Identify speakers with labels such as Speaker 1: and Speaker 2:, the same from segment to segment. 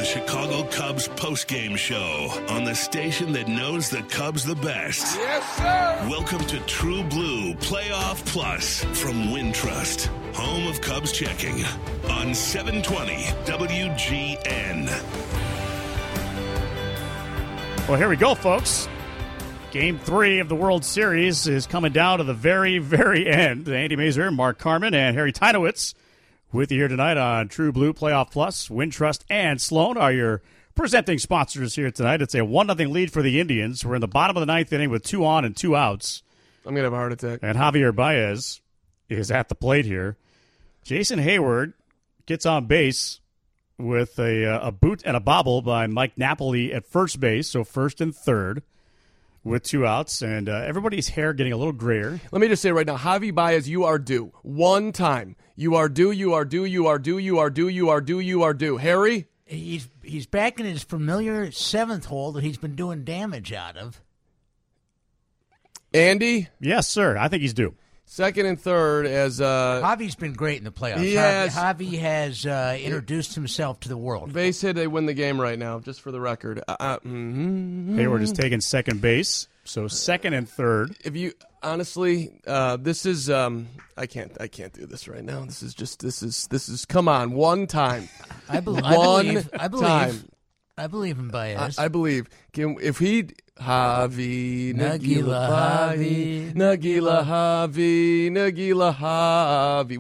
Speaker 1: the Chicago Cubs postgame show on the station that knows the Cubs the best.
Speaker 2: Yes, sir.
Speaker 1: Welcome to True Blue Playoff Plus from Wintrust, home of Cubs checking on 720 WGN.
Speaker 3: Well, here we go, folks. Game 3 of the World Series is coming down to the very, very end. Andy Mazur, Mark Carman, and Harry Teinowitz with you here tonight on True Blue Playoff Plus. Wintrust and Sloan are your presenting sponsors here tonight. It's a 1-0 lead for the Indians. We're in the bottom of the ninth inning with 2 on and 2 outs.
Speaker 4: I'm going to have a heart attack.
Speaker 3: And Javier Baez is at the plate here. Jason Hayward gets on base with a boot and a bobble by Mike Napoli at first base, so first and third with 2 outs, and everybody's hair getting a little grayer.
Speaker 4: Let me just say right now, Javi Baez, you are due. One time. You are due, you are due, you are due, you are due, you are due, you are due. Harry?
Speaker 5: He's back in his familiar 7th hole that he's been doing damage out of.
Speaker 4: Andy?
Speaker 3: Yes, sir. I think he's due.
Speaker 4: Second and third as
Speaker 5: Javi's been great in the playoffs. Javi has introduced himself to the world.
Speaker 4: Base hit, they win the game right now, just for the record.
Speaker 3: Hayward is taking second base, so second and third.
Speaker 4: If you honestly, this is I can't do this right now. This is come on, one time.
Speaker 5: I believe in Baez.
Speaker 4: I believe. If he Javi, Nagila Javi, Nagila Javi, Nagila Javi.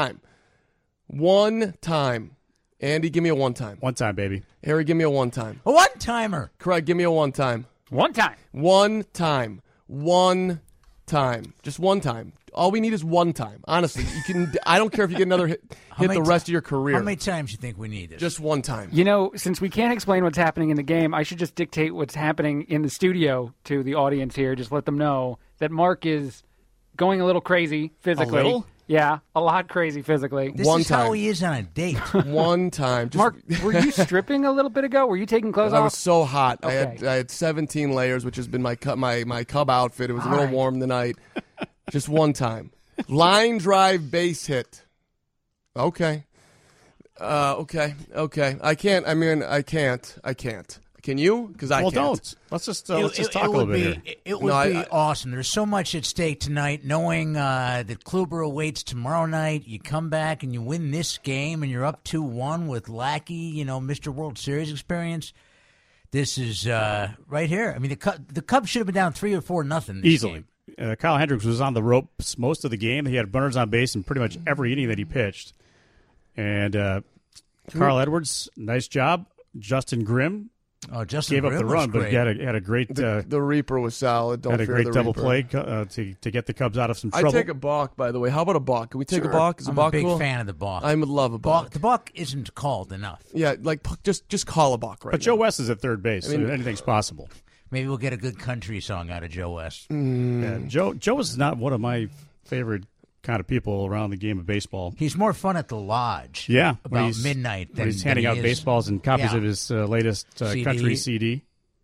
Speaker 4: One time. Andy, give me a one time.
Speaker 3: One time, baby.
Speaker 4: Harry, give me a one time.
Speaker 5: A one-timer.
Speaker 4: Craig, give me a one time.
Speaker 6: One time.
Speaker 4: One time. One time. Just one time. All we need is one time. Honestly, you can. I don't care if you get another hit the rest of your career.
Speaker 5: How many times do you think we need this?
Speaker 4: Just one time.
Speaker 6: You know, since we can't explain what's happening in the game, I should just dictate what's happening in the studio to the audience here. Just let them know that Mark is going a little crazy physically.
Speaker 3: A little?
Speaker 6: Yeah, a lot crazy physically.
Speaker 5: This is how he is on a date.
Speaker 4: One time.
Speaker 6: Mark, were you stripping a little bit ago? Were you taking clothes off?
Speaker 4: I was so hot.
Speaker 6: Okay.
Speaker 4: I had 17 layers, which has been my Cub outfit. It was a little warm tonight. Just one time. Line drive base hit. Okay. Okay. I can't. Can you? Because I can't.
Speaker 3: Well, don't. Let's just talk a little bit here.
Speaker 5: It would be awesome. There's so much at stake tonight, knowing that Kluber awaits tomorrow night. You come back and you win this game, and you're up 2-1 with Lackey, Mr. World Series experience. This is right here. I mean, the Cubs should have been down 3 or 4-0
Speaker 3: easily. Kyle Hendricks was on the ropes most of the game. He had runners on base in pretty much every inning that he pitched. And Carl Edwards, nice job. Justin Grimm.
Speaker 5: Oh, Justin
Speaker 3: gave
Speaker 5: Grimm
Speaker 3: up the run,
Speaker 5: was
Speaker 3: but he had a great.
Speaker 4: The Reaper was solid. Don't
Speaker 3: had a
Speaker 4: fear
Speaker 3: great
Speaker 4: the
Speaker 3: double
Speaker 4: Reaper.
Speaker 3: play to get the Cubs out of some trouble.
Speaker 4: I take a balk, by the way. How about a balk? Can we take a balk? Is
Speaker 5: I'm
Speaker 4: a balk
Speaker 5: a big
Speaker 4: cool?
Speaker 5: fan of the balk.
Speaker 4: I would love a balk.
Speaker 5: The balk isn't called enough.
Speaker 4: Yeah, just call a balk right
Speaker 3: But
Speaker 4: now.
Speaker 3: Joe West is at third base, so anything's possible.
Speaker 5: Maybe we'll get a good country song out of Joe West.
Speaker 3: Yeah, Joe is not one of my favorite kind of people around the game of baseball.
Speaker 5: He's more fun at the lodge.
Speaker 3: Yeah,
Speaker 5: about midnight.
Speaker 3: When he's handing out baseballs and copies of his latest country CD.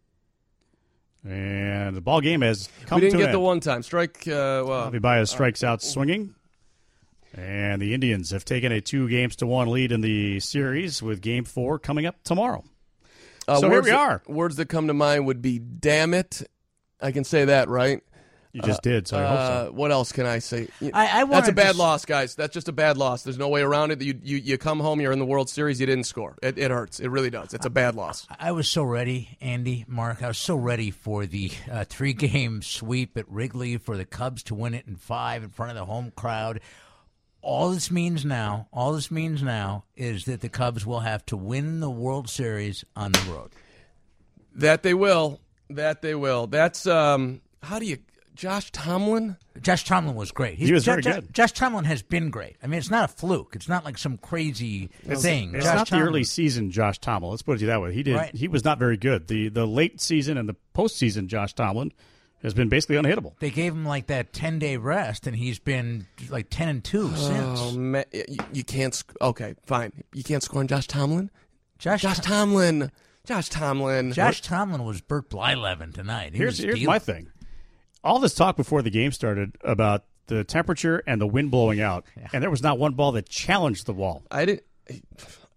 Speaker 3: And the ball game has come to an end.
Speaker 4: We didn't get the one time strike.
Speaker 3: Javi Baez strikes out swinging. And the Indians have taken a 2-1 lead in the series with Game 4 coming up tomorrow. So here we are.
Speaker 4: Words that come to mind would be, damn it. I can say that, right?
Speaker 3: You just did, so I hope so.
Speaker 4: What else can I say?
Speaker 5: That's
Speaker 4: a bad loss, guys. That's just a bad loss. There's no way around it. You come home, you're in the World Series, you didn't score. It hurts. It really does. It's a bad loss.
Speaker 5: I was so ready, Andy, Mark. I was so ready for the 3-game sweep at Wrigley, for the Cubs to win it in 5 in front of the home crowd. All this means now is that the Cubs will have to win the World Series on the road.
Speaker 4: That they will. That's, how do you... Josh Tomlin?
Speaker 5: Josh Tomlin was great.
Speaker 3: He was very good.
Speaker 5: Josh Tomlin has been great. I mean, it's not a fluke. It's not like some crazy thing.
Speaker 3: It's not the early season Josh Tomlin. Let's put it that way. He was not very good. The late season and the postseason Josh Tomlin has been basically unhittable.
Speaker 5: They gave him like that 10-day rest, and he's been like 10-2 since.
Speaker 4: Oh, man. You can't... Okay, fine. You can't score on Josh Tomlin?
Speaker 5: Josh
Speaker 4: Tomlin.
Speaker 5: Josh Tomlin was Bert Blyleven tonight.
Speaker 3: Here's my thing. All this talk before the game started about the temperature and the wind blowing out, and there was not one ball that challenged the wall.
Speaker 4: I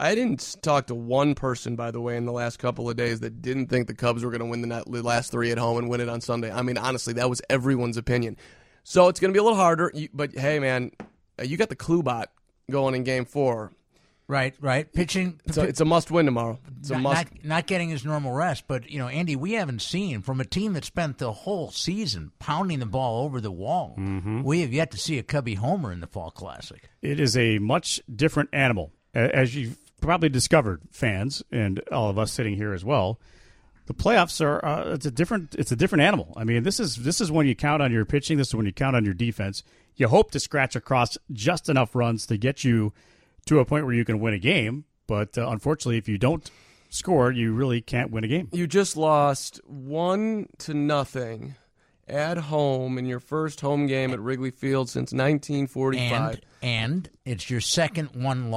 Speaker 4: I didn't talk to one person, by the way, in the last couple of days that didn't think the Cubs were going to win the last 3 at home and win it on Sunday. I mean, honestly, that was everyone's opinion. So it's going to be a little harder, but hey, man, you got the Klubot going in Game 4.
Speaker 5: Right. Pitching.
Speaker 4: It's a must-win tomorrow. It's a must.
Speaker 5: Not getting his normal rest, but Andy, we haven't seen from a team that spent the whole season pounding the ball over the wall. Mm-hmm. We have yet to see a Cubby homer in the Fall Classic.
Speaker 3: It is a much different animal, as you've probably discovered, fans, and all of us sitting here as well. The playoffs are it's a different animal. I mean, this is when you count on your pitching. This is when you count on your defense. You hope to scratch across just enough runs to get you to a point where you can win a game. But unfortunately, if you don't score, you really can't win a game.
Speaker 4: You just lost 1-0 at home in your first home game at Wrigley Field since 1945.
Speaker 5: And it's your second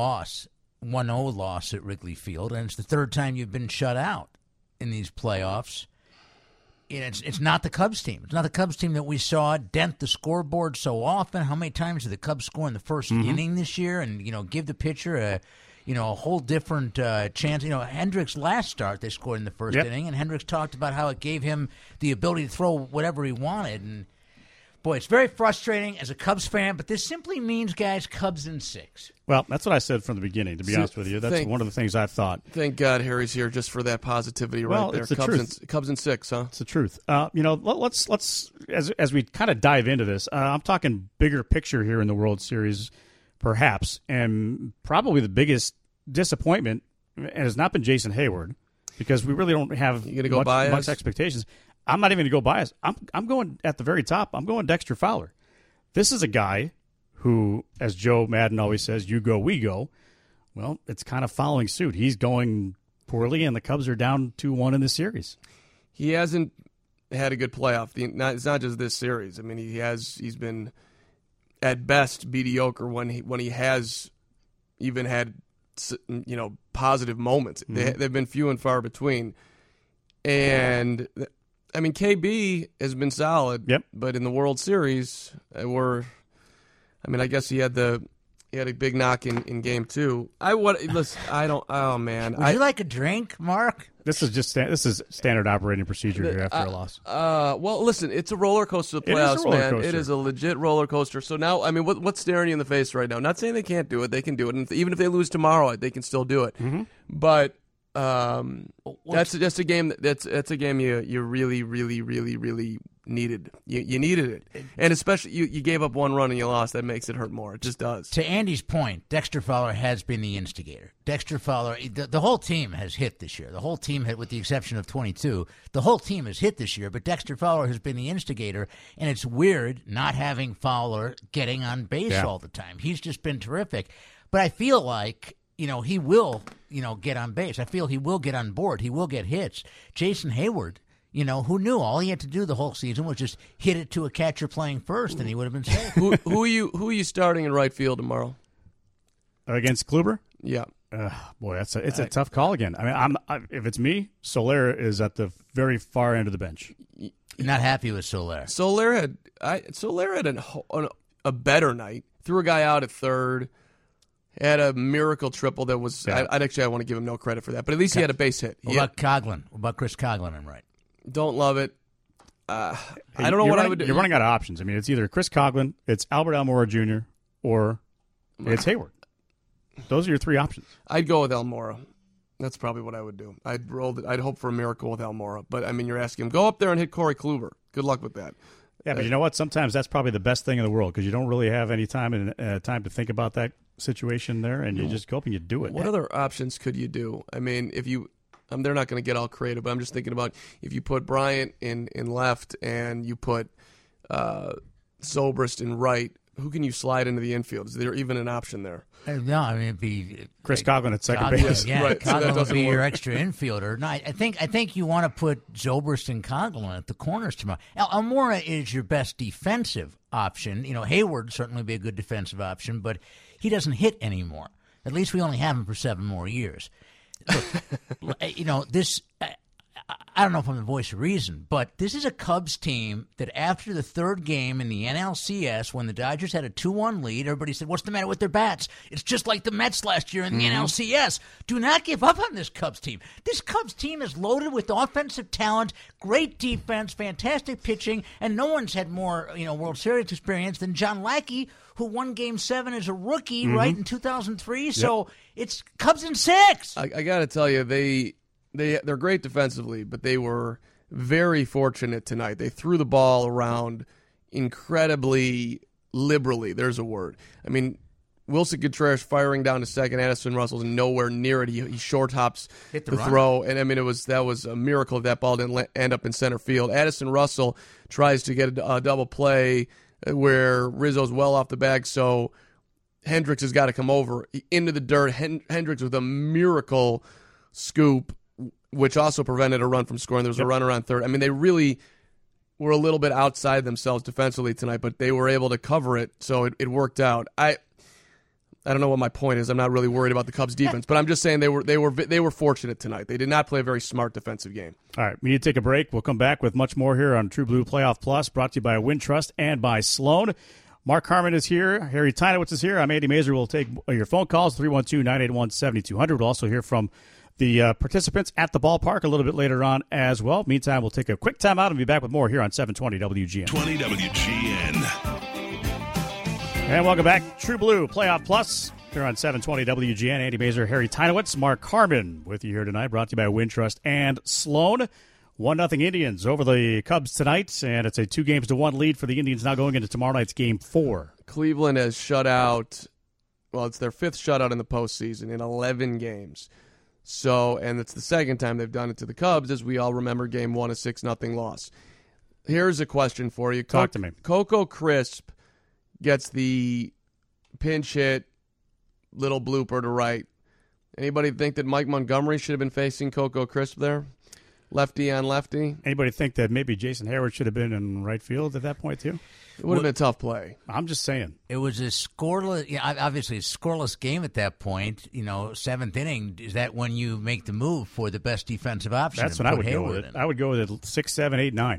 Speaker 5: 1-0 loss at Wrigley Field, and it's the third time you've been shut out in these playoffs. It's not the Cubs team. It's not the Cubs team that we saw dent the scoreboard so often. How many times did the Cubs score in the first inning this year and give the pitcher a whole different chance? Hendricks' last start they scored in the first inning, and Hendricks talked about how it gave him the ability to throw whatever he wanted. And boy, it's very frustrating as a Cubs fan, but this simply means, guys, Cubs in 6.
Speaker 3: Well, that's what I said from the beginning, to be honest with you. That's one of the things I thought.
Speaker 4: Thank God Harry's here just for that positivity right there.
Speaker 3: It's the truth.
Speaker 4: Cubs in 6, huh?
Speaker 3: It's the truth. Let's as we kind of dive into this, I'm talking bigger picture here in the World Series, perhaps, and probably the biggest disappointment has not been Jason Hayward, because we really don't have much expectations. I'm not even going to go bias. I'm going at the very top. I'm going Dexter Fowler. This is a guy who, as Joe Madden always says, you go, we go. Well, it's kind of following suit. He's going poorly, and the Cubs are down 2-1 in this series.
Speaker 4: He hasn't had a good playoff. It's not just this series. I mean, he's been at best mediocre when he has even had positive moments.
Speaker 3: Mm-hmm.
Speaker 4: They've been few and far between. And I mean, KB has been solid.
Speaker 3: Yep.
Speaker 4: But in the World Series, I guess he had a big knock in Game 2. Would you
Speaker 5: like a drink, Mark?
Speaker 3: This is standard operating procedure here after a loss.
Speaker 4: Well, listen, it's a roller coaster. The playoffs, man. It is a legit roller coaster. So now, I mean, what's staring you in the face right now? Not saying they can't do it. They can do it, and even if they lose tomorrow, they can still do it.
Speaker 3: Mm-hmm.
Speaker 4: But that's just a game. That's a game you really, really, really, really needed. You needed it, and especially you gave up one run and you lost. That makes it hurt more. It just does.
Speaker 5: To Andy's point, Dexter Fowler has been the instigator. Dexter Fowler, the whole team has hit this year. The whole team, with the exception of 22, the whole team has hit this year. But Dexter Fowler has been the instigator, and it's weird not having Fowler getting on base all the time. He's just been terrific. But I feel like he will, get on base. I feel he will get on board. He will get hits. Jason Hayward, who knew all he had to do the whole season was just hit it to a catcher playing first, and he would have been safe.
Speaker 4: Who are you starting in right field tomorrow?
Speaker 3: Against Kluber?
Speaker 4: Yeah.
Speaker 3: Boy, it's a tough call again. I mean, if it's me, Soler is at the very far end of the bench.
Speaker 5: Not happy with Soler.
Speaker 4: Soler had a better night. Threw a guy out at third. Had a miracle triple that was. I want to give him no credit for that, but at least he had a base hit.
Speaker 5: What about Coghlan? What about Chris Coghlan? I'm right.
Speaker 4: Don't love it. I don't know what I would do.
Speaker 3: You're running out of options. I mean, it's either Chris Coghlan, it's Albert Almora Jr., or it's Hayward. Those are your three options.
Speaker 4: I'd go with Almora. That's probably what I would do. I'd hope for a miracle with Almora. But I mean, you're asking him, go up there and hit Corey Kluber. Good luck with that.
Speaker 3: Yeah, but you know what? Sometimes that's probably the best thing in the world because you don't really have any time to think about that situation there, and you just go up and you do it.
Speaker 4: What other options could you do? I mean, if you, they're not going to get all creative, but I'm just thinking about if you put Bryant in left and you put Zobrist in right, who can you slide into the infield? Is there even an option there?
Speaker 5: No, I mean it'd be
Speaker 3: Chris Coghlan at second base.
Speaker 5: Yeah,
Speaker 4: right.
Speaker 5: Coghlan
Speaker 4: So
Speaker 5: would be your extra infielder. No, I think you want to put Zobrist and Coghlan at the corners tomorrow. Almora is your best defensive option. Hayward certainly be a good defensive option, but he doesn't hit anymore. At least we only have him for 7 more years. Look, this. I don't know if I'm the voice of reason, but this is a Cubs team that after the third game in the NLCS, when the Dodgers had a 2-1 lead, everybody said, what's the matter with their bats? It's just like the Mets last year in the NLCS. Do not give up on this Cubs team. This Cubs team is loaded with offensive talent, great defense, fantastic pitching, and no one's had more World Series experience than John Lackey, who won Game 7 as a rookie, right, in 2003. So it's Cubs in 6.
Speaker 4: I got to tell you, they're great defensively, but they were very fortunate tonight. They threw the ball around incredibly liberally. There's a word. I mean, Wilson Contreras firing down to second. Addison Russell's nowhere near it. He short hops the throw, and I mean that was a miracle that ball didn't end up in center field. Addison Russell tries to get a double play where Rizzo's well off the bag, so Hendricks has got to come over into the dirt. Hendricks with a miracle scoop, which also prevented a run from scoring. There was a run around third. I mean, they really were a little bit outside themselves defensively tonight, but they were able to cover it, so it worked out. I don't know what my point is. I'm not really worried about the Cubs' defense, but I'm just saying they were fortunate tonight. They did not play a very smart defensive game.
Speaker 3: All right, we need to take a break. We'll come back with much more here on True Blue Playoff Plus, brought to you by Wintrust and by Sloan. Mark Harmon is here. Harry Teinowitz is here. I'm Andy Mazer. We'll take your phone calls, 312-981-7200. We'll also hear from the participants at the ballpark a little bit later on as well. Meantime, we'll take a quick time out and be back with more here on 720 WGN.
Speaker 1: 20 WGN.
Speaker 3: And welcome back. True Blue Playoff Plus here on 720 WGN. Andy Mazer, Harry Teinowitz, Mark Harmon with you here tonight, brought to you by Wintrust and Sloan. 1-0 Indians over the Cubs tonight, and it's a 2-1 lead for the Indians now going into tomorrow night's Game 4.
Speaker 4: Cleveland has shut out, well, it's their 5th shutout in the postseason in 11 games. So, and it's the second time they've done it to the Cubs, as we all remember Game 1, a 6-0 loss. Here's a question for you.
Speaker 3: Talk to me.
Speaker 4: Coco Crisp gets the pinch hit, little blooper to right. Anybody think that Mike Montgomery should have been facing Coco Crisp there? Lefty on lefty?
Speaker 3: Anybody think that maybe Jason Hayward should have been in right field at that point, too?
Speaker 4: It would have been a tough play.
Speaker 3: I'm just saying.
Speaker 5: It was a scoreless, obviously a scoreless game at that point. 7th inning, is that when you make the move for the best defensive option?
Speaker 3: That's when I would go with it. I would go with it 6, 7, 8, 9.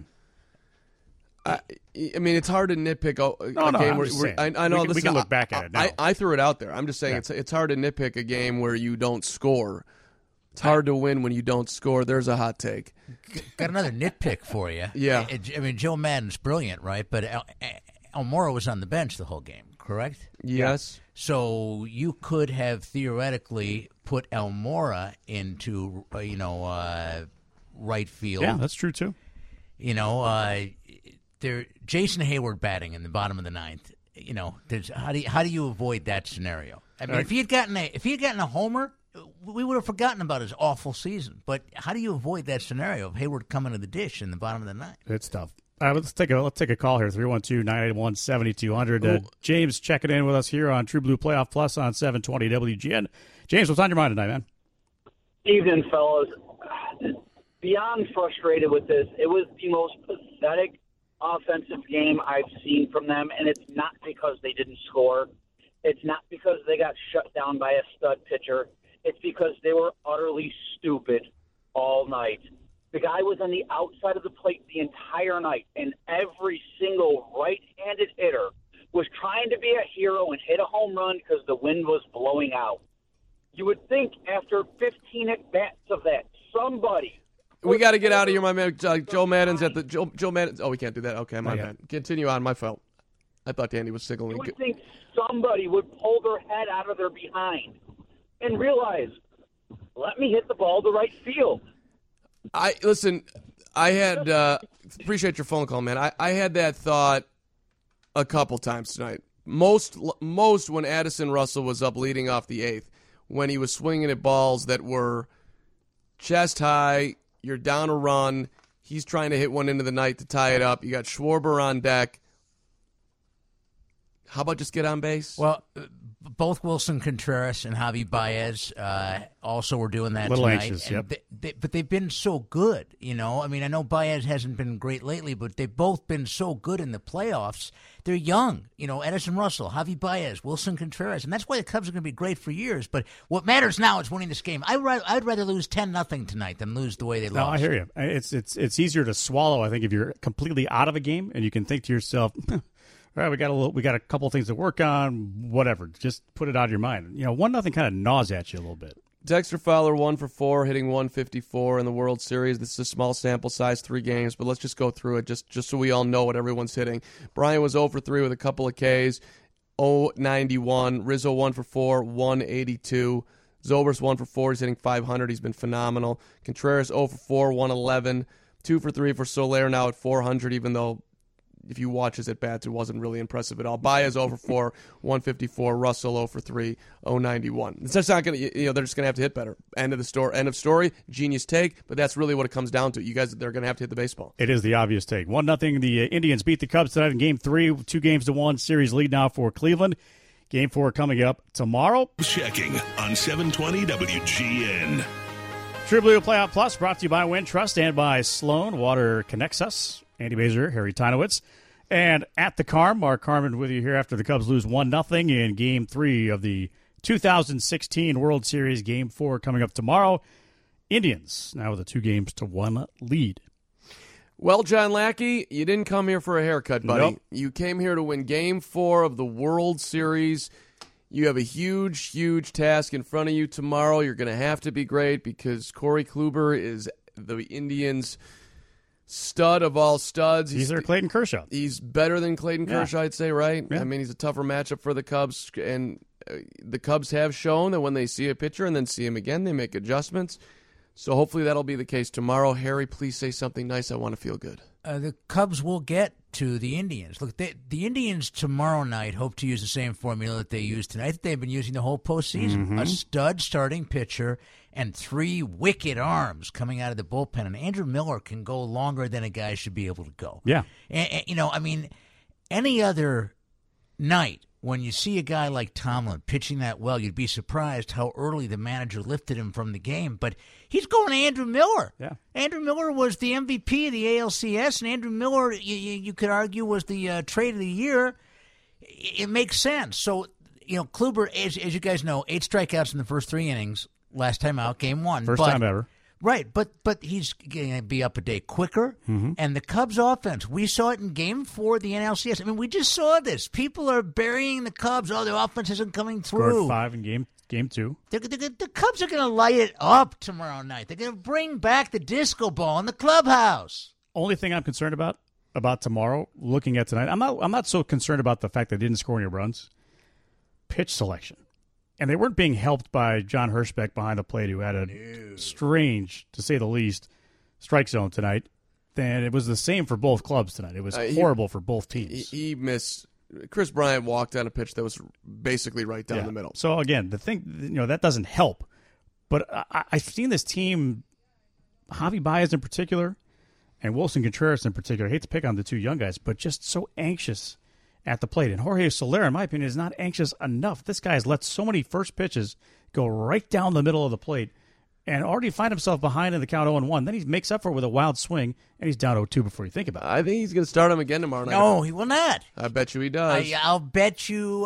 Speaker 4: I mean, it's hard to nitpick a game where I know.
Speaker 3: We can look back at it now.
Speaker 4: I threw it out there. I'm just saying it's hard to nitpick a game where you don't score. It's hard to win when you don't score. There's a hot take.
Speaker 5: Got another nitpick for you.
Speaker 4: Yeah.
Speaker 5: I mean, Joe Madden's brilliant, right? But Almora was on the bench the whole game, correct?
Speaker 4: Yes.
Speaker 5: So you could have theoretically put Almora into, right field.
Speaker 3: Yeah, that's true, too.
Speaker 5: Jason Hayward batting in the bottom of the 9th. How do you avoid that scenario? I mean, if he had gotten a homer, we would have forgotten about his awful season. But how do you avoid that scenario of Hayward coming to the dish in the bottom of the 9th?
Speaker 3: It's tough. Let's take a call here, 312-981-7200. James checking in with us here on True Blue Playoff Plus on 720 WGN. James, what's on your mind tonight, man?
Speaker 2: Evening, fellas. Beyond frustrated with this. It was the most pathetic offensive game I've seen from them, and it's not because they didn't score. It's not because they got shut down by a stud pitcher. It's because they were utterly stupid all night. The guy was on the outside of the plate the entire night, and every single right-handed hitter was trying to be a hero and hit a home run because the wind was blowing out. You would think after 15 at-bats of that, somebody...
Speaker 4: We got to get out of here, my man. Joe Madden's at the... Joe Madden... Oh, we can't do that. Okay, my bad. Continue on, my fault. I thought Andy was signaling.
Speaker 2: You would think somebody would pull their head out of their behind and realize, let me hit the ball to right field.
Speaker 4: I had appreciate your phone call, man. I had that thought a couple times tonight. Most when Addison Russell was up leading off the 8th, when he was swinging at balls that were chest high, you're down a run, he's trying to hit one into the night to tie it up. You got Schwarber on deck. How about just get on base?
Speaker 5: Well, both Wilson Contreras and Javi Baez also were doing that
Speaker 3: a little
Speaker 5: tonight.
Speaker 3: Anxious,
Speaker 5: and
Speaker 3: yep.
Speaker 5: But they've been so good, I mean, I know Baez hasn't been great lately, but they've both been so good in the playoffs. They're young, Edison Russell, Javi Baez, Wilson Contreras, and that's why the Cubs are going to be great for years. But what matters now is winning this game. I'd rather lose 10-0 tonight than lose the way they lost.
Speaker 3: No, I hear you. It's easier to swallow, I think, if you're completely out of a game and you can think to yourself, all right, we got a couple things to work on, whatever. Just put it out of your mind. 1-0 kind of gnaws at you a little bit.
Speaker 4: Dexter Fowler 1 for 4, hitting 154 in the World Series. This is a small sample size, 3 games, but let's just go through it just so we all know what everyone's hitting. Brian was 0 for 3 with a couple of Ks, 091. Rizzo 1 for 4, 182. Zobrist 1 for 4, he's hitting 500. He's been phenomenal. Contreras 0 for 4, 111. 2 for 3 for Soler now at 400, even though if you watch his at-bats, it wasn't really impressive at all. Baez 0 for 4, 154. Russell 0 for 3, 091. It's just not going to, they're just going to have to hit better. End of story. Genius take, but that's really what it comes down to. You guys, they're going to have to hit the baseball.
Speaker 3: It is the obvious take. 1-0. The Indians beat the Cubs tonight in Game 3, 2-1 series lead now for Cleveland. Game 4 coming up tomorrow.
Speaker 1: Checking on 720 WGN.
Speaker 3: True Blue Playoff Plus brought to you by Wintrust and by Sloan. Water connects us. Andy Mazer, Harry Teinowitz. And at the Carm, Mark Carman with you here after the Cubs lose 1-0 in Game 3 of the 2016 World Series. Game 4 coming up tomorrow. Indians now with a 2-1 lead.
Speaker 4: Well, John Lackey, you didn't come here for a haircut, buddy.
Speaker 3: Nope.
Speaker 4: You came here to win Game 4 of the World Series. You have a huge, huge task in front of you tomorrow. You're going to have to be great because Corey Kluber is the Indians' stud of all studs.
Speaker 3: He's their Clayton Kershaw.
Speaker 4: He's better than Clayton Kershaw, I'd say, right?
Speaker 3: Yeah.
Speaker 4: I mean, he's a tougher matchup for the Cubs, and the Cubs have shown that when they see a pitcher and then see him again, they make adjustments. So hopefully that'll be the case tomorrow. Harry, please say something nice. I want to feel good.
Speaker 5: The Cubs will get to the Indians. Look, the Indians tomorrow night hope to use the same formula that they used tonight, that they've been using the whole postseason.
Speaker 3: Mm-hmm.
Speaker 5: A stud starting pitcher and 3 wicked arms coming out of the bullpen. And Andrew Miller can go longer than a guy should be able to go.
Speaker 3: Yeah.
Speaker 5: And I mean, any other night when you see a guy like Tomlin pitching that well, you'd be surprised how early the manager lifted him from the game. But he's going to Andrew Miller.
Speaker 3: Yeah.
Speaker 5: Andrew Miller was the MVP of the ALCS, and Andrew Miller, you could argue, was the trade of the year. It makes sense. So, Kluber, as you guys know, 8 strikeouts in the first 3 innings last time out, Game 1.
Speaker 3: First time ever.
Speaker 5: Right, but he's going to be up a day quicker. Mm-hmm. And the Cubs offense, we saw it in Game 4 of the NLCS. I mean, we just saw this. People are burying the Cubs. Oh, their offense isn't coming through.
Speaker 3: Scored 5 in Game 2.
Speaker 5: The Cubs are going to light it up tomorrow night. They're going to bring back the disco ball in the clubhouse.
Speaker 3: Only thing I'm concerned about tomorrow, looking at tonight, I'm not so concerned about the fact they didn't score any runs. Pitch selection. And they weren't being helped by John Hirschbeck behind the plate, who had a strange, to say the least, strike zone tonight. Then it was the same for both clubs tonight. It was horrible for both teams.
Speaker 4: He missed. Chris Bryant walked on a pitch that was basically right down the middle.
Speaker 3: So again, the thing, that doesn't help. But I've seen this team, Javi Baez in particular, and Wilson Contreras in particular. I hate to pick on the 2 young guys, but just so anxious at the plate. And Jorge Soler, in my opinion, is not anxious enough. This guy has let so many first pitches go right down the middle of the plate and already find himself behind in the count 0-1. Then he makes up for it with a wild swing, and he's down 0-2 before you think about it.
Speaker 4: I think he's going to start him again tomorrow night.
Speaker 5: No, he will not.
Speaker 4: I bet you he does.
Speaker 5: I'll bet you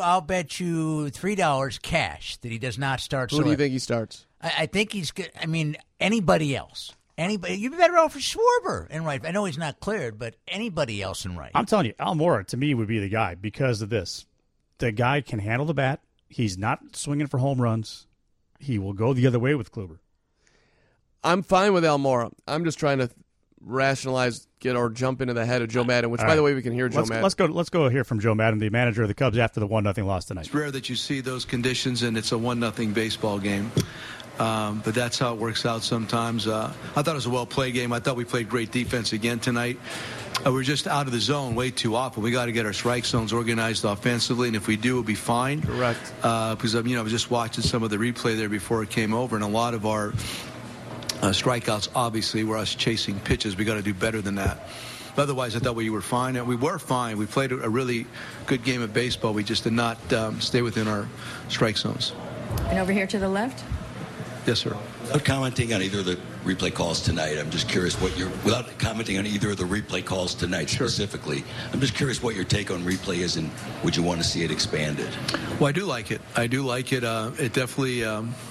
Speaker 5: $3 cash that he does not start.
Speaker 4: Who do you think he starts?
Speaker 5: I think he's good. I mean, anybody else. You'd be better off for Schwarber in right. I know he's not cleared, but anybody else in right.
Speaker 3: I'm telling you, Almora, to me, would be the guy because of this. The guy can handle the bat. He's not swinging for home runs. He will go the other way with Kluber.
Speaker 4: I'm fine with Almora. I'm just trying to rationalize, jump into the head of Joe Madden, which, by the way, we can hear Joe Madden.
Speaker 3: Let's go hear from Joe Madden, the manager of the Cubs, after the 1-0 loss tonight.
Speaker 7: It's rare that you see those conditions, and it's a 1-0 baseball game. But that's how it works out sometimes. I thought it was a well-played game. I thought we played great defense again tonight. We're just out of the zone way too often. We got to get our strike zones organized offensively, and if we do, we'll be fine.
Speaker 4: Correct.
Speaker 7: Because I was just watching some of the replay there before it came over, and a lot of our strikeouts, obviously, were us chasing pitches. We got to do better than that. But otherwise, I thought we were fine, and we were fine. We played a really good game of baseball. We just did not stay within our strike zones.
Speaker 8: And over here to the left?
Speaker 7: Yes, sir.
Speaker 9: Without commenting on either of the replay calls tonight, I'm just curious without commenting on either of the replay calls tonight specifically, I'm just curious what your take on replay is, and would you want to see it expanded?
Speaker 7: Well, I do like it. It definitely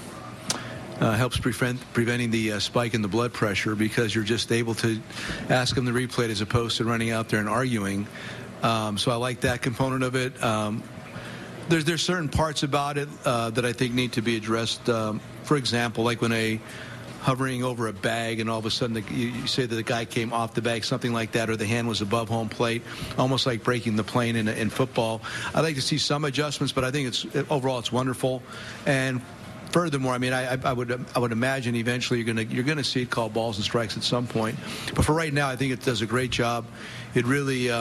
Speaker 7: helps preventing the spike in the blood pressure, because you're just able to ask them to replay it as opposed to running out there and arguing. So I like that component of it. There's certain parts about it that I think need to be addressed. For example, like when hovering over a bag and all of a sudden you say that the guy came off the bag, something like that, or the hand was above home plate, almost like breaking the plane in football. I'd like to see some adjustments, but I think overall it's wonderful. And furthermore, I mean, I would imagine eventually you're gonna see it called balls and strikes at some point. But for right now, I think it does a great job. It really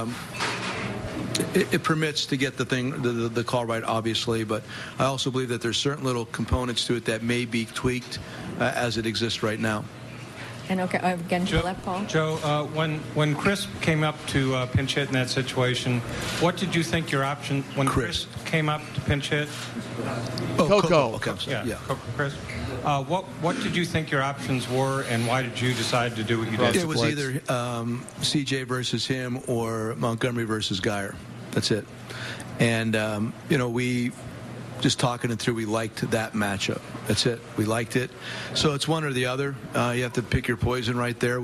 Speaker 7: it permits to get the call right, obviously. But I also believe that there's certain little components to it that may be tweaked as it exists right now.
Speaker 8: And okay, again to the left, Paul.
Speaker 10: Joe, when Chris came up to pinch hit in that situation, what did you think your option when Chris came up to pinch hit?
Speaker 4: Coco.
Speaker 7: Okay, yeah.
Speaker 10: Chris. What did you think your options were, and why did you decide to do what you did?
Speaker 7: It was either CJ versus him or Montgomery versus Geyer. That's it. And we just talking it through, we liked that matchup. That's it. We liked it. So it's one or the other. You have to pick your poison right there.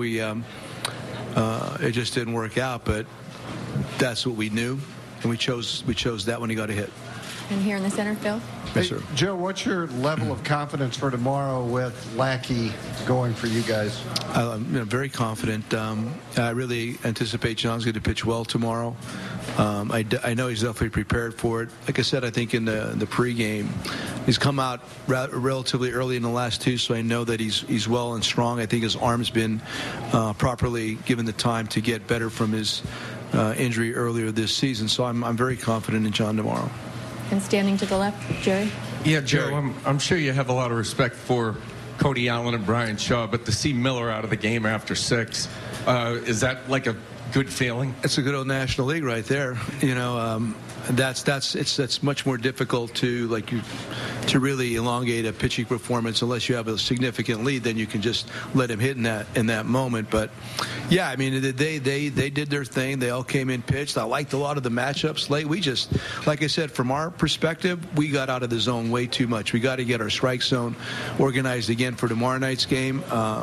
Speaker 7: It just didn't work out, but that's what we knew, and we chose that when he got a hit.
Speaker 8: And here in the center, Phil.
Speaker 7: Yes, sir.
Speaker 11: Joe, what's your level of confidence for tomorrow with Lackey going for you guys?
Speaker 7: I'm very confident. I really anticipate John's going to pitch well tomorrow. I know he's definitely prepared for it. Like I said, I think in the pregame, he's come out relatively early in the last two, so I know that he's well and strong. I think his arm's been properly given the time to get better from his injury earlier this season. So I'm very confident in John tomorrow.
Speaker 8: And standing to the left, Jerry.
Speaker 12: Yeah, Joe, I'm sure you have a lot of respect for Cody Allen and Brian Shaw, but to see Miller out of the game after 6, is that like a good feeling?
Speaker 7: It's a good old National League right there. That's much more difficult to really elongate a pitching performance unless you have a significant lead. Then you can just let him hit in that moment. But yeah, I mean they did their thing. They all came in pitched. I liked a lot of the matchups late. We just, like I said, from our perspective, we got out of the zone way too much. We got to get our strike zone organized again for tomorrow night's game.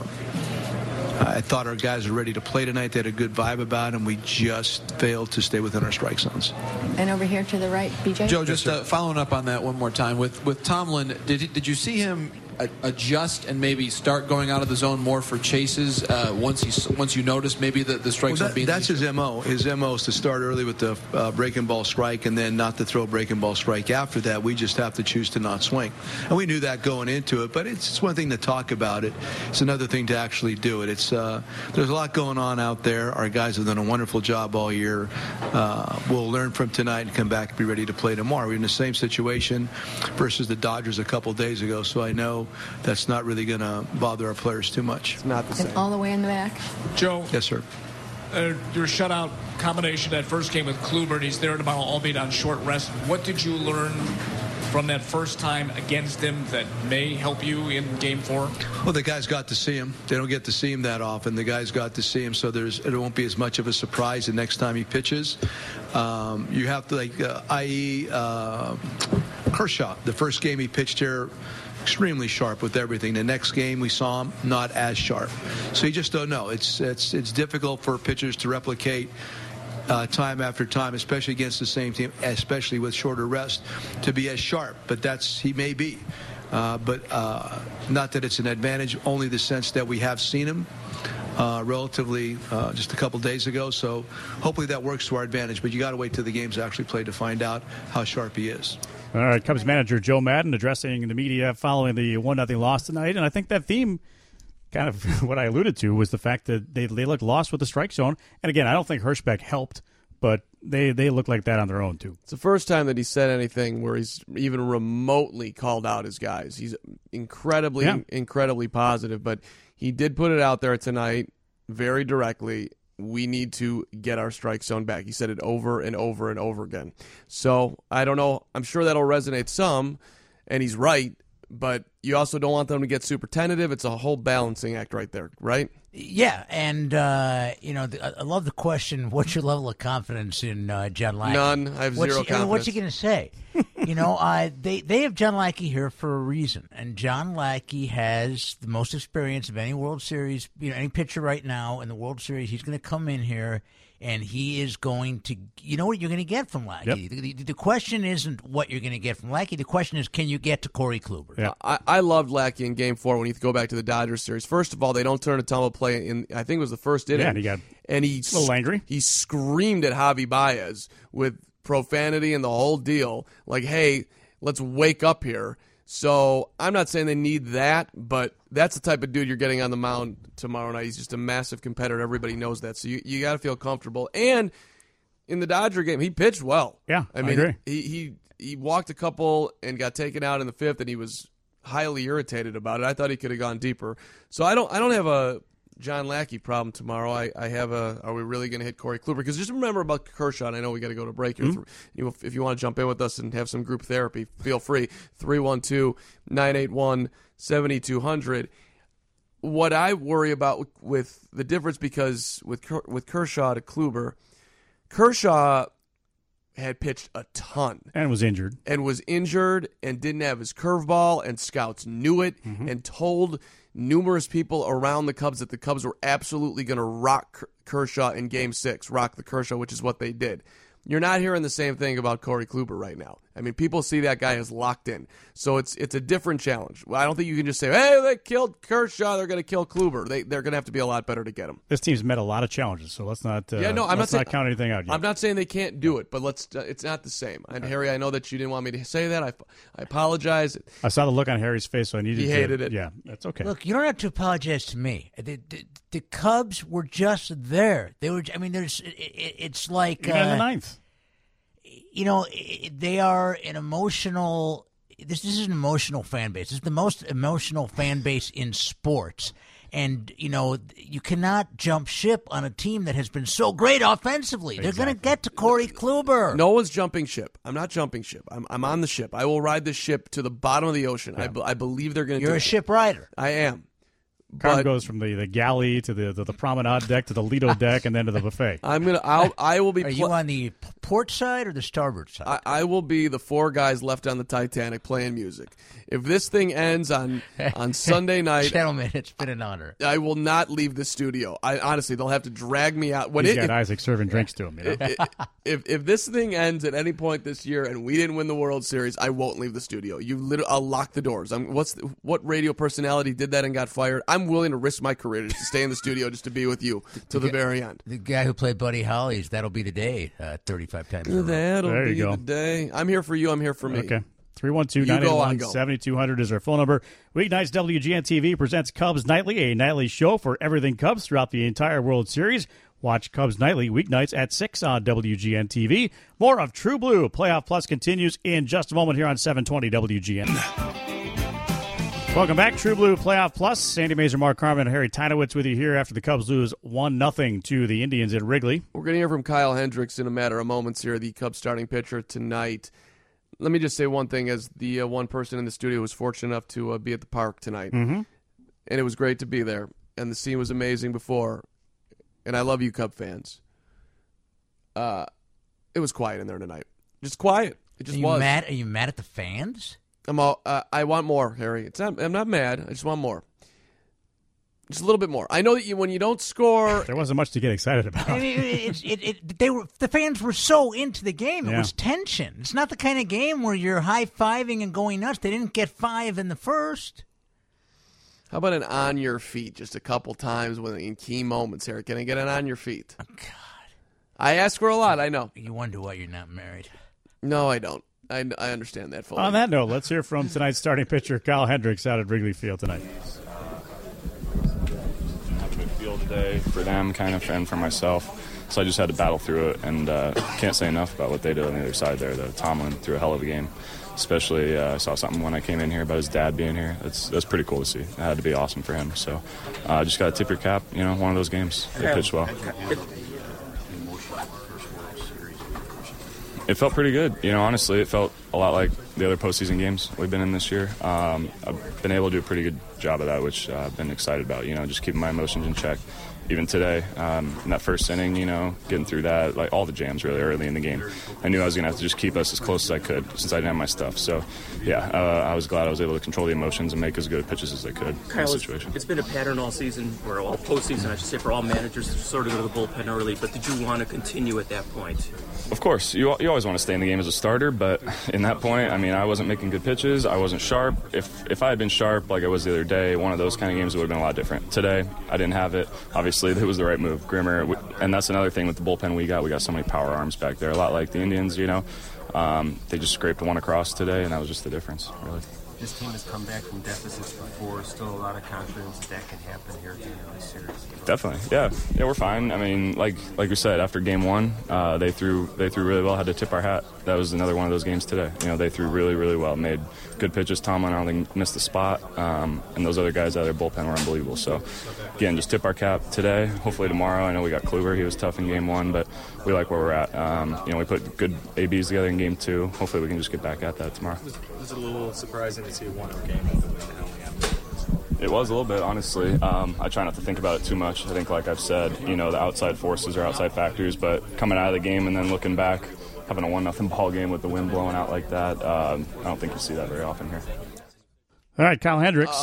Speaker 7: I thought our guys were ready to play tonight. They had a good vibe about them. We just failed to stay within our strike zones.
Speaker 8: And over here to the right, BJ.
Speaker 13: Joe, just following up on that one more time. With Tomlin, did you see him adjust and maybe start going out of the zone more for chases once you noticed maybe the strike zone being...
Speaker 7: That's his M.O. His M.O. is to start early with the breaking ball strike and then not to throw a breaking ball strike after that. We just have to choose to not swing. And we knew that going into it, but it's one thing to talk about it. It's another thing to actually do it. There's a lot going on out there. Our guys have done a wonderful job all year. We'll learn from tonight and come back and be ready to play tomorrow. We're in the same situation versus the Dodgers a couple days ago, so I know that's not really going to bother our players too much.
Speaker 4: It's not the same.
Speaker 8: And all the way in the back.
Speaker 14: Joe.
Speaker 7: Yes, sir.
Speaker 14: Your shutout combination that first game with Kluber, and he's there tomorrow, albeit on short rest. What did you learn from that first time against him that may help you in Game 4?
Speaker 7: Well, the guys got to see him. They don't get to see him that often. The guys got to see him, so it won't be as much of a surprise the next time he pitches. You have to, i.e., Kershaw. The first game he pitched here, extremely sharp with everything. The next game we saw him not as sharp. So you just don't know. It's difficult for pitchers to replicate time after time, especially against the same team, especially with shorter rest, to be as sharp. But he may be. But not that it's an advantage, only the sense that we have seen him relatively just a couple days ago. So hopefully that works to our advantage. But you got to wait till the game's actually played to find out how sharp he is.
Speaker 3: All right, Cubs manager Joe Maddon addressing the media following the 1-0 loss tonight. And I think that theme, kind of what I alluded to, was the fact that they looked lost with the strike zone. And again, I don't think Hirschbeck helped, but they look like that on their own, too.
Speaker 4: It's the first time that he said anything where he's even remotely called out his guys. He's incredibly positive, but he did put it out there tonight very directly. we need to get our strike zone back. He said it over and over and over again. So I don't know. I'm sure that'll resonate some, and he's right, but you also don't want them to get super tentative. It's a whole balancing act right there, right?
Speaker 5: Yeah, and I love the question, what's your level of confidence in John Lackey?
Speaker 4: None. I have zero confidence.
Speaker 5: What's he going to say? They have John Lackey here for a reason, and John Lackey has the most experience of any World Series, any pitcher right now in the World Series. He's going to come in here, and he is going to, you know what you're going to get from Lackey. Yep. The question isn't what you're going to get from Lackey. The question is, can you get to Corey Kluber?
Speaker 4: Yeah. I loved Lackey in Game 4 when you go back to the Dodgers series. First of all, they don't turn a tumble play in, I think it was the first inning.
Speaker 3: Yeah, and he got a little angry.
Speaker 4: He screamed at Javi Baez with profanity and the whole deal. Like, hey, let's wake up here. So I'm not saying they need that, but that's the type of dude you're getting on the mound tomorrow night. He's just a massive competitor. Everybody knows that. So you got to feel comfortable. And in the Dodger game, he pitched well.
Speaker 3: Yeah, I agree.
Speaker 4: He walked a couple and got taken out in the fifth, and he was highly irritated about it. I thought he could have gone deeper. So I don't have a John Lackey problem tomorrow. I have are we really going to hit Corey Kluber? Because just remember about Kershaw, and I know we got to go to break here. Mm-hmm. If you want to jump in with us and have some group therapy, feel free. 312-981-7200. What I worry about with the difference, because with Kershaw to Kluber, Kershaw had pitched a ton.
Speaker 3: And was injured.
Speaker 4: And didn't have his curveball, and scouts knew it and told numerous people around the Cubs that the Cubs were absolutely going to rock Kershaw in Game 6, rock the Kershaw, which is what they did. You're not hearing the same thing about Corey Kluber right now. I mean, people see that guy as locked in. So it's a different challenge. Well, I don't think you can just say, hey, they killed Kershaw, they're going to kill Kluber. They're going to have to be a lot better to get him.
Speaker 3: This team's met a lot of challenges, so let's not not count anything out yet.
Speaker 4: I'm not saying they can't do it, but it's not the same. And Harry, I know that you didn't want me to say that. I apologize.
Speaker 3: I saw the look on Harry's face, so I needed to.
Speaker 4: He hated it.
Speaker 3: Yeah, that's okay.
Speaker 5: Look, you don't have to apologize to me. The Cubs were just there. They were. I mean, it's like
Speaker 3: even in the ninth.
Speaker 5: They are an emotional. This is an emotional fan base. This is the most emotional fan base in sports. And, you cannot jump ship on a team that has been so great offensively. Exactly. They're going to get to Corey Kluber.
Speaker 4: No one's jumping ship. I'm not jumping ship. I'm on the ship. I will ride the ship to the bottom of the ocean. Yeah. I believe they're going to do it.
Speaker 5: You're a ship rider.
Speaker 4: I am.
Speaker 3: Car goes from the galley to the promenade deck to the Lido deck and then to the buffet.
Speaker 4: I will be.
Speaker 5: Are you on the port side or the starboard side?
Speaker 4: I will be the four guys left on the Titanic playing music. If this thing ends on Sunday night,
Speaker 5: gentlemen, it's been an honor.
Speaker 4: I will not leave the studio. Honestly, they'll have to drag me out.
Speaker 3: He's got Isaac serving drinks to him.
Speaker 4: If this thing ends at any point this year and we didn't win the World Series, I won't leave the studio. I'll lock the doors. What radio personality did that and got fired? I'm willing to risk my career just to stay in the studio just to be with you to the very end.
Speaker 5: The guy who played Buddy Holly's That'll Be the Day 35 times.
Speaker 4: That'll be the day. I'm here for you. I'm here for me.
Speaker 3: Okay. 312-981-7200 is our phone number. Weeknights, WGN-TV presents Cubs Nightly, a nightly show for everything Cubs throughout the entire World Series. Watch Cubs Nightly weeknights at 6 on WGN-TV. More of True Blue Playoff Plus continues in just a moment here on 720 WGN. Welcome back, True Blue Playoff Plus. Sandy Mazer, Mark Carman, and Harry Teinowitz with you here after the Cubs lose 1-0 to the Indians at Wrigley.
Speaker 4: We're going to hear from Kyle Hendricks in a matter of moments here, the Cubs starting pitcher tonight. Let me just say one thing, as the one person in the studio who was fortunate enough to be at the park tonight.
Speaker 3: Mm-hmm.
Speaker 4: And it was great to be there. And the scene was amazing before. And I love you, Cub fans. It was quiet in there tonight. Just quiet. It just was.
Speaker 5: Are you mad at the fans?
Speaker 4: I want more, Harry. I'm not mad. I just want more. Just a little bit more. I know that when you don't score,
Speaker 3: there wasn't much to get excited about.
Speaker 5: I mean, the fans were so into the game. It was tension. It's not the kind of game where you're high-fiving and going nuts. They didn't get 5 in the first.
Speaker 4: How about an on your feet just a couple times in key moments, Harry? Can I get an on your feet?
Speaker 5: Oh, God.
Speaker 4: I ask for a lot, I know.
Speaker 5: You wonder why you're not married.
Speaker 4: No, I don't. I understand that fully.
Speaker 3: On that note, let's hear from tonight's starting pitcher, Kyle Hendricks, out at Wrigley Field tonight.
Speaker 15: Have a good field today for them, kind of, and for myself. So I just had to battle through it, and can't say enough about what they did on the other side there. Tomlin threw a hell of a game. especially I saw something when I came in here about his dad being here. That's pretty cool to see. It had to be awesome for him. So just got to tip your cap. One of those games. They pitched well. It felt pretty good. Honestly, it felt a lot like the other postseason games we've been in this year. I've been able to do a pretty good job of that, which I've been excited about, just keeping my emotions in check. Even today, in that first inning, getting through that, like all the jams really early in the game. I knew I was going to have to just keep us as close as I could since I didn't have my stuff. So, I was glad I was able to control the emotions and make as good pitches as I could in the situation.
Speaker 16: It's been a pattern all season, or all postseason, I should say, for all managers to sort of go to the bullpen early. But did you want to continue at that point?
Speaker 15: Of course. You always want to stay in the game as a starter, but in that point, I wasn't making good pitches. I wasn't sharp. If I had been sharp like I was the other day, one of those kind of games would have been a lot different. Today, I didn't have it. Obviously, it was the right move. Grimmer, and that's another thing with the bullpen we got. We got so many power arms back there, a lot like the Indians, They just scraped one across today, and that was just the difference, really.
Speaker 17: This team has come back from deficits before. Still a lot of confidence that can happen here in this series.
Speaker 15: Definitely, yeah, we're fine. Like we said, after game one, they threw really well. Had to tip our hat. That was another one of those games today. They threw really, really well. Made good pitches. Tomlin, I don't think missed a spot, and those other guys out of their bullpen were unbelievable. So, again, just tip our cap today. Hopefully tomorrow. I know we got Kluber. He was tough in game one, but we like where we're at. We put good ABs together in game two. Hopefully we can just get back at that tomorrow.
Speaker 17: Was it a little surprising to see a 1-0 game at the win?
Speaker 15: It was a little bit, honestly. I try not to think about it too much. I think, like I've said, the outside forces are outside factors, but coming out of the game and then looking back, having a 1-0 ball game with the wind blowing out like that, I don't think you see that very often here.
Speaker 3: All right, Kyle Hendricks.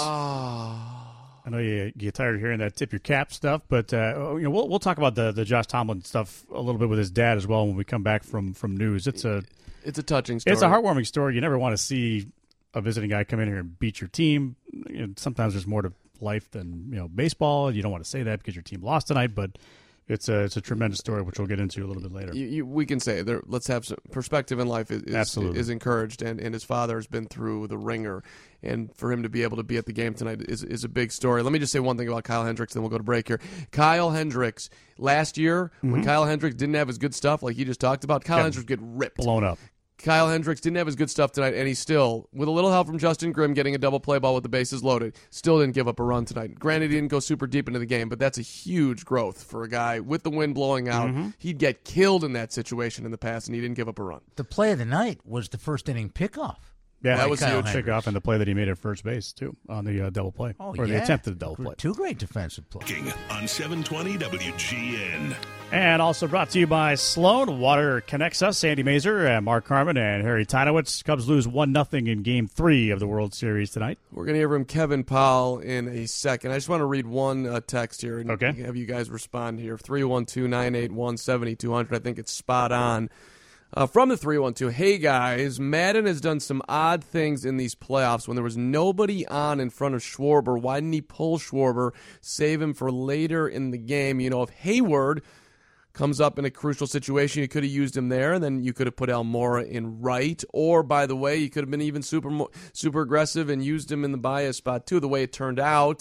Speaker 3: I know you get tired of hearing that tip your cap stuff, but we'll talk about the Josh Tomlin stuff a little bit with his dad as well when we come back from news. It's a
Speaker 4: touching story.
Speaker 3: It's a heartwarming story. You never want to see a visiting guy come in here and beat your team. Sometimes there's more to life than baseball. You don't want to say that because your team lost tonight, but it's a tremendous story, which we'll get into a little bit later.
Speaker 4: We can say there. Let's have some perspective in life is encouraged, and his father has been through the ringer, and for him to be able to be at the game tonight is a big story. Let me just say one thing about Kyle Hendricks, then we'll go to break here. Kyle Hendricks, last year when Kyle Hendricks didn't have his good stuff, like he just talked about, Kyle Hendricks get ripped,
Speaker 3: blown up.
Speaker 4: Kyle Hendricks didn't have his good stuff tonight, and he still, with a little help from Justin Grimm getting a double play ball with the bases loaded, still didn't give up a run tonight. Granted, he didn't go super deep into the game, but that's a huge growth for a guy with the wind blowing out. He'd get killed in that situation in the past, and he didn't give up a run.
Speaker 5: The play of the night was the first inning pickoff.
Speaker 3: Yeah, that was
Speaker 5: Kyle
Speaker 3: a huge pickoff and the play that he made at first base, too, on the double play. The attempted double play.
Speaker 5: Two great defensive plays.
Speaker 1: On 720 WGN.
Speaker 3: And also brought to you by Sloan. Water connects us. Sandy Mazer, Mark Carmen, and Harry Tynowitz. Cubs lose 1-0 in Game 3 of the World Series tonight.
Speaker 4: We're going to hear from Kevin Powell in a second. I just want to read one text here and have you guys respond here. 312-981-7200. I think it's spot on. From the 312, hey guys, Madden has done some odd things in these playoffs. When there was nobody on in front of Schwarber, why didn't he pull Schwarber, save him for later in the game? If Hayward comes up in a crucial situation, you could have used him there, and then you could have put Almora in right. Or, by the way, you could have been even super aggressive and used him in the Baez spot too, the way it turned out.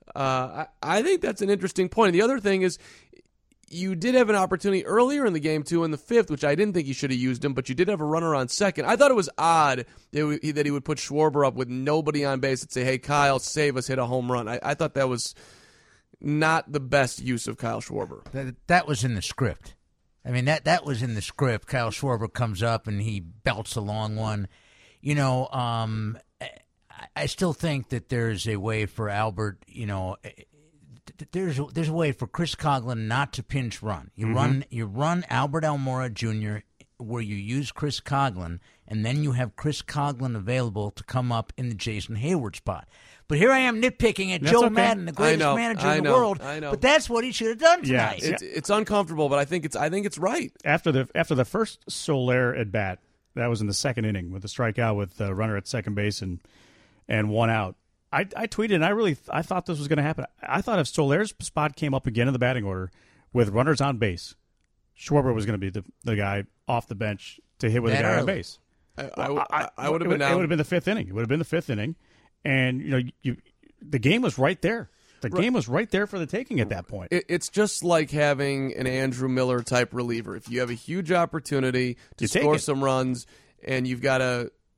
Speaker 4: I think that's an interesting point. And the other thing is, you did have an opportunity earlier in the game, too, in the fifth, which I didn't think you should have used him, but you did have a runner on second. I thought it was odd that he would put Schwarber up with nobody on base and say, hey, Kyle, save us, hit a home run. I thought that was not the best use of Kyle Schwarber.
Speaker 5: That was in the script. That was in the script. Kyle Schwarber comes up and he belts a long one. I still think that there's a way for Albert, there's a way for Chris Coghlan not to pinch run. You run Albert Almora Jr. where you use Chris Coghlan, and then you have Chris Coghlan available to come up in the Jason Hayward spot. But here I am nitpicking at Joe Madden, the greatest manager in the world.
Speaker 4: I know.
Speaker 5: But that's what he should have done tonight.
Speaker 4: Yeah, it's uncomfortable, but I think it's right.
Speaker 3: After the first Soler at bat, that was in the second inning with the strikeout with the runner at second base and one out. I tweeted, and I thought this was going to happen. I thought if Soler's spot came up again in the batting order with runners on base, Schwarber was going to be the guy off the bench to hit with a guy on base.
Speaker 4: I would have been down.
Speaker 3: It would have been the fifth inning. It would have been the fifth inning, and the game was right there. The game was right there for the taking at that point.
Speaker 4: It's just like having an Andrew Miller type reliever. If you have a huge opportunity to score some runs and you've got to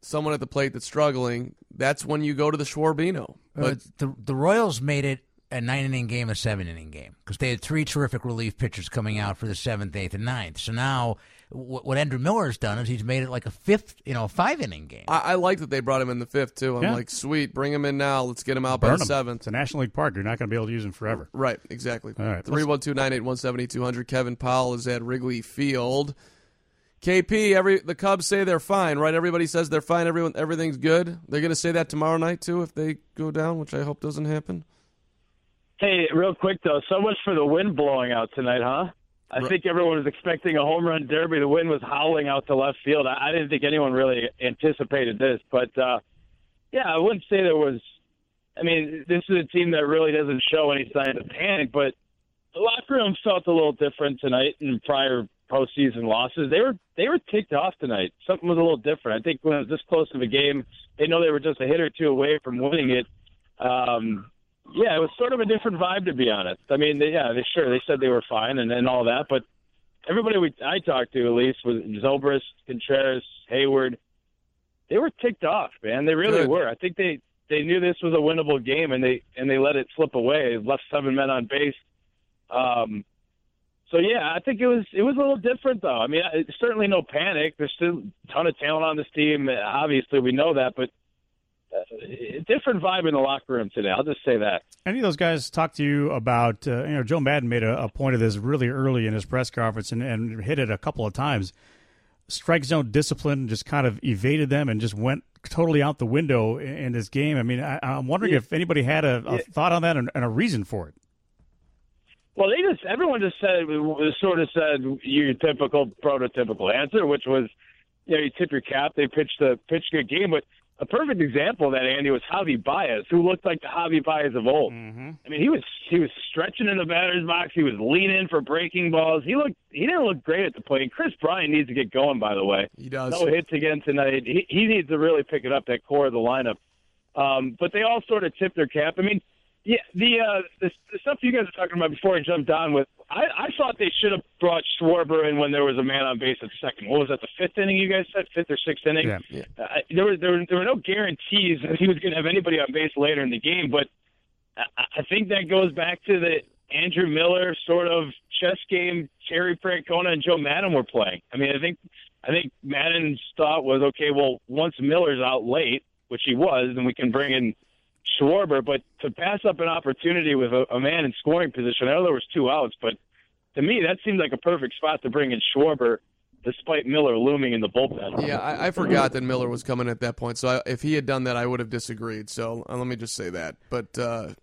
Speaker 4: someone at the plate that's struggling, that's when you go to the Schwarbino. But
Speaker 5: the Royals made it a 9-inning game, a 7-inning game, because they had 3 terrific relief pitchers coming out for the 7th, 8th, and 9th. So now what Andrew Miller has done is he's made it like a 5-inning game.
Speaker 4: I like that they brought him in the 5th, too. I'm like, sweet, bring him in now. Let's get him out by the 7th.
Speaker 3: It's a National League park. You're not going to be able to use him forever.
Speaker 4: Right, exactly.
Speaker 3: All right,
Speaker 4: 312-981-7200. Kevin Powell is at Wrigley Field. KP, the Cubs say they're fine, right? Everybody says they're fine. Everything's good. They're going to say that tomorrow night, too, if they go down, which I hope doesn't happen.
Speaker 18: Hey, real quick, though, so much for the wind blowing out tonight, huh? I think everyone was expecting a home run derby. The wind was howling out to left field. I didn't think anyone really anticipated this. But, yeah, I wouldn't say there was – I mean, this is a team that really doesn't show any signs of panic, but the locker room felt a little different tonight in prior postseason losses. They were ticked off tonight. Something was a little different. I think when it was this close of a game, they know they were just a hit or two away from winning it. Yeah, it was sort of a different vibe, to be honest. I mean, they said they were fine and all that, but everybody I talked to, at least, was Zobrist, Contreras, Hayward. They were ticked off, man. They really were. I think they knew this was a winnable game, and they let it slip away. They left 7 men on base. So yeah, I think it was a little different, though. I mean, certainly no panic. There's still a ton of talent on this team. Obviously, we know that, but a different vibe in the locker room today. I'll just say that.
Speaker 3: Any of those guys talk to you about, Joe Madden made a point of this really early in his press conference and hit it a couple of times. Strike zone discipline just kind of evaded them and just went totally out the window in this game. I mean, I'm wondering if anybody had a thought on that and a reason for it.
Speaker 18: Well, everyone just said your typical prototypical answer, which was, you tip your cap. They pitched a good game, but a perfect example of that, Andy, was Javi Baez, who looked like the Javi Baez of old. Mm-hmm. I mean, he was stretching in the batter's box. He was leaning for breaking balls. He didn't look great at the plate. And Chris Bryant needs to get going, by the way. He does. No hits again tonight. He needs to really pick it up, that core of the lineup. But they all sort of tipped their cap. I mean, yeah, the stuff you guys were talking about before I jumped on with, I thought they should have brought Schwarber in when there was a man on base at second. What was that, the 5th inning you guys said, 5th or 6th inning?
Speaker 3: Yeah.
Speaker 18: There were no guarantees that he was going to have anybody on base later in the game, but I think that goes back to the Andrew Miller sort of chess game Terry Francona and Joe Madden were playing. I mean, I think Madden's thought was, okay, well, once Miller's out late, which he was, then we can bring in Schwarber, but to pass up an opportunity with a man in scoring position, I know there was 2 outs, but to me that seemed like a perfect spot to bring in Schwarber, despite Miller looming in the bullpen.
Speaker 4: Yeah, I forgot that Miller was coming at that point, so if he had done that, I would have disagreed. So let me just say that. But It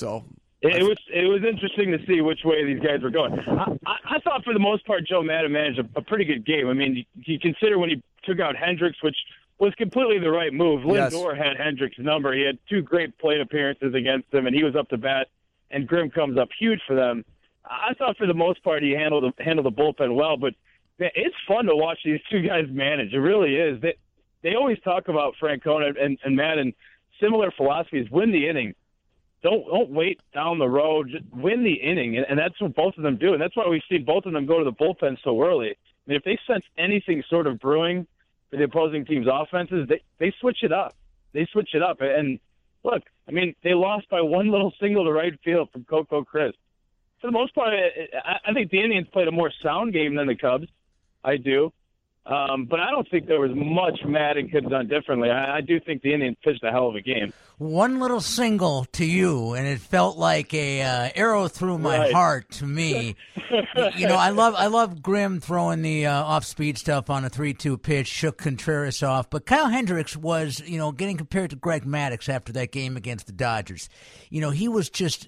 Speaker 4: was interesting to see which way these guys were going. I thought for the most part Joe Madden managed a pretty good game. I mean, you consider when he took out Hendricks, which was completely the right move. Lindor had Hendricks' number. He had 2 great plate appearances against him, and he was up to bat, and Grimm comes up huge for them. I thought for the most part he handled the bullpen well, but man, it's fun to watch these 2 guys manage. It really is. They always talk about Francona and Madden, similar philosophies. Win the inning. Don't wait down the road. Just win the inning, and that's what both of them do, and that's why we've seen both of them go to the bullpen so early. I mean, if they sense anything sort of brewing for the opposing team's offenses, they switch it up. And look, I mean, they lost by 1 little single to right field from Coco Crisp. For the most part, I think the Indians played a more sound game than the Cubs. I do. But I don't think there was much Madden could have done differently. I do think the Indians pitched a hell of a game.
Speaker 5: 1 little single to you, and it felt like a arrow through my heart to me. I love Grimm throwing the off-speed stuff on a 3-2 pitch, shook Contreras off. But Kyle Hendricks was, getting compared to Greg Maddux after that game against the Dodgers. He was just,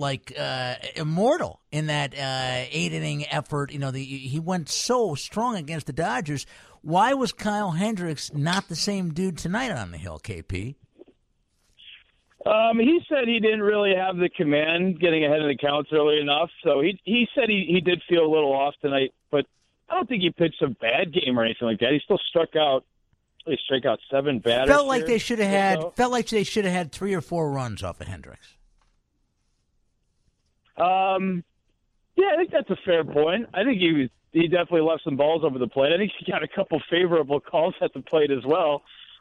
Speaker 5: immortal in that 8-inning effort. He went so strong against the Dodgers. Why was Kyle Hendricks not the same dude tonight on the hill, KP?
Speaker 18: He said he didn't really have the command getting ahead of the counts early enough. So he said he did feel a little off tonight, but I don't think he pitched a bad game or anything like that. He still struck out 7 batters.
Speaker 5: Felt like they should have had 3 or 4 runs off of Hendricks.
Speaker 18: Yeah, I think that's a fair point. I think he definitely left some balls over the plate. I think he got a couple favorable calls at the plate as well.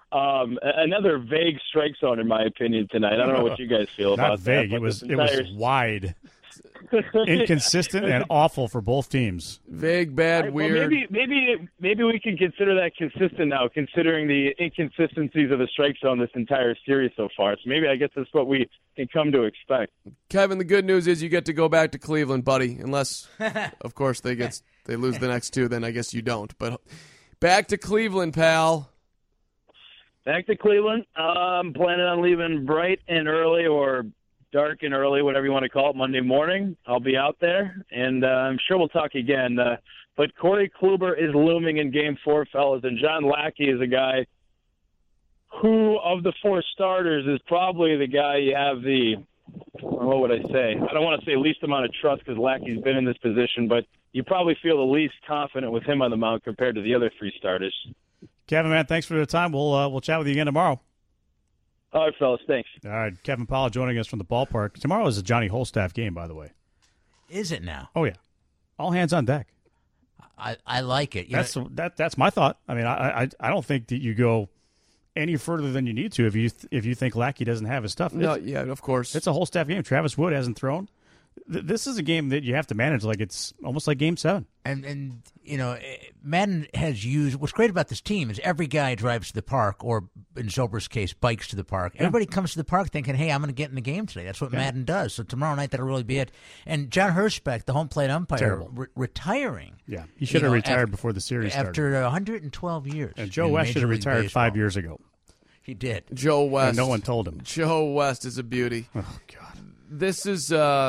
Speaker 18: Another vague strike zone, in my opinion, tonight. I don't know what you guys feel about
Speaker 3: Not vague.
Speaker 18: that.
Speaker 3: It was wide. Inconsistent and awful for both teams.
Speaker 4: Vague, bad, weird.
Speaker 18: Maybe we can consider that consistent now, considering the inconsistencies of the strike zone this entire series so far. So maybe I guess that's what we can come to expect.
Speaker 4: Kevin, the good news is you get to go back to Cleveland, buddy. Unless, of course, they lose the next two, then I guess you don't. But back to Cleveland, pal.
Speaker 18: Back to Cleveland. I'm planning on leaving bright and early, or dark and early, whatever you want to call it, Monday morning. I'll be out there, and I'm sure we'll talk again. But Corey Kluber is looming in Game 4, fellas, and John Lackey is a guy who, of the four starters, is probably the guy you have what would I say? I don't want to say least amount of trust because Lackey's been in this position, but you probably feel the least confident with him on the mound compared to the other three starters.
Speaker 3: Kevin, man, thanks for the time. We'll chat with you again tomorrow.
Speaker 18: All right, fellas, thanks.
Speaker 3: All right, Kevin Powell joining us from the ballpark. Tomorrow is a Johnny Holstaff game, by the way.
Speaker 5: Is it now?
Speaker 3: Oh, yeah. All hands on deck.
Speaker 5: I like it.
Speaker 3: That's my thought. I mean, I don't think that you go any further than you need to if you think Lackey doesn't have his stuff.
Speaker 4: No, yeah, of course.
Speaker 3: It's a Holstaff game. Travis Wood hasn't thrown. This is a game that you have to manage like it's almost like Game 7.
Speaker 5: And Madden has used – what's great about this team is every guy drives to the park, or in Zobrist's case, bikes to the park. Yeah. Everybody comes to the park thinking, hey, I'm going to get in the game today. That's what Madden does. So tomorrow night, that'll really be it. And John Hirschbeck, the home plate umpire, retiring.
Speaker 3: Yeah, he should have retired before the series started.
Speaker 5: After 112 years.
Speaker 3: And Joe West should have retired 5 years ago.
Speaker 5: He did.
Speaker 4: Joe West.
Speaker 3: And no one told him.
Speaker 4: Joe West is a beauty.
Speaker 3: Oh, God.
Speaker 4: This is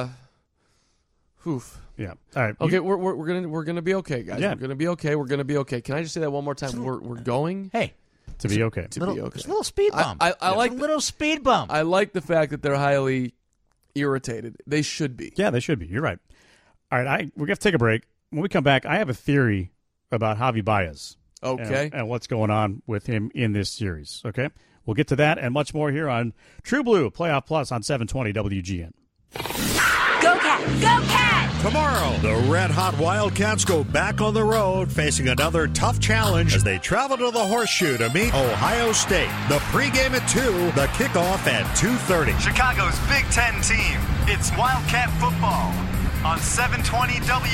Speaker 4: oof.
Speaker 3: Yeah. All right.
Speaker 4: Okay, we're gonna be okay, guys. Yeah. We're gonna be okay. We're gonna be okay. Can I just say that one more time? We're going.
Speaker 5: Hey.
Speaker 3: To be okay.
Speaker 4: To be okay.
Speaker 5: It's a little speed bump.
Speaker 4: I like
Speaker 5: a little speed bump.
Speaker 4: I like the fact that they're highly irritated. They should be.
Speaker 3: Yeah, they should be. You're right. All right, we're going to take a break. When we come back, I have a theory about Javi Baez.
Speaker 4: Okay.
Speaker 3: And what's going on with him in this series. Okay? We'll get to that and much more here on True Blue Playoff Plus on 720 WGN.
Speaker 19: Go Cat! Go Cat!
Speaker 20: Tomorrow, the red-hot Wildcats go back on the road, facing another tough challenge as they travel to the Horseshoe to meet Ohio State. The pregame at 2, the kickoff at 2:30.
Speaker 21: Chicago's Big Ten team. It's Wildcat football on 720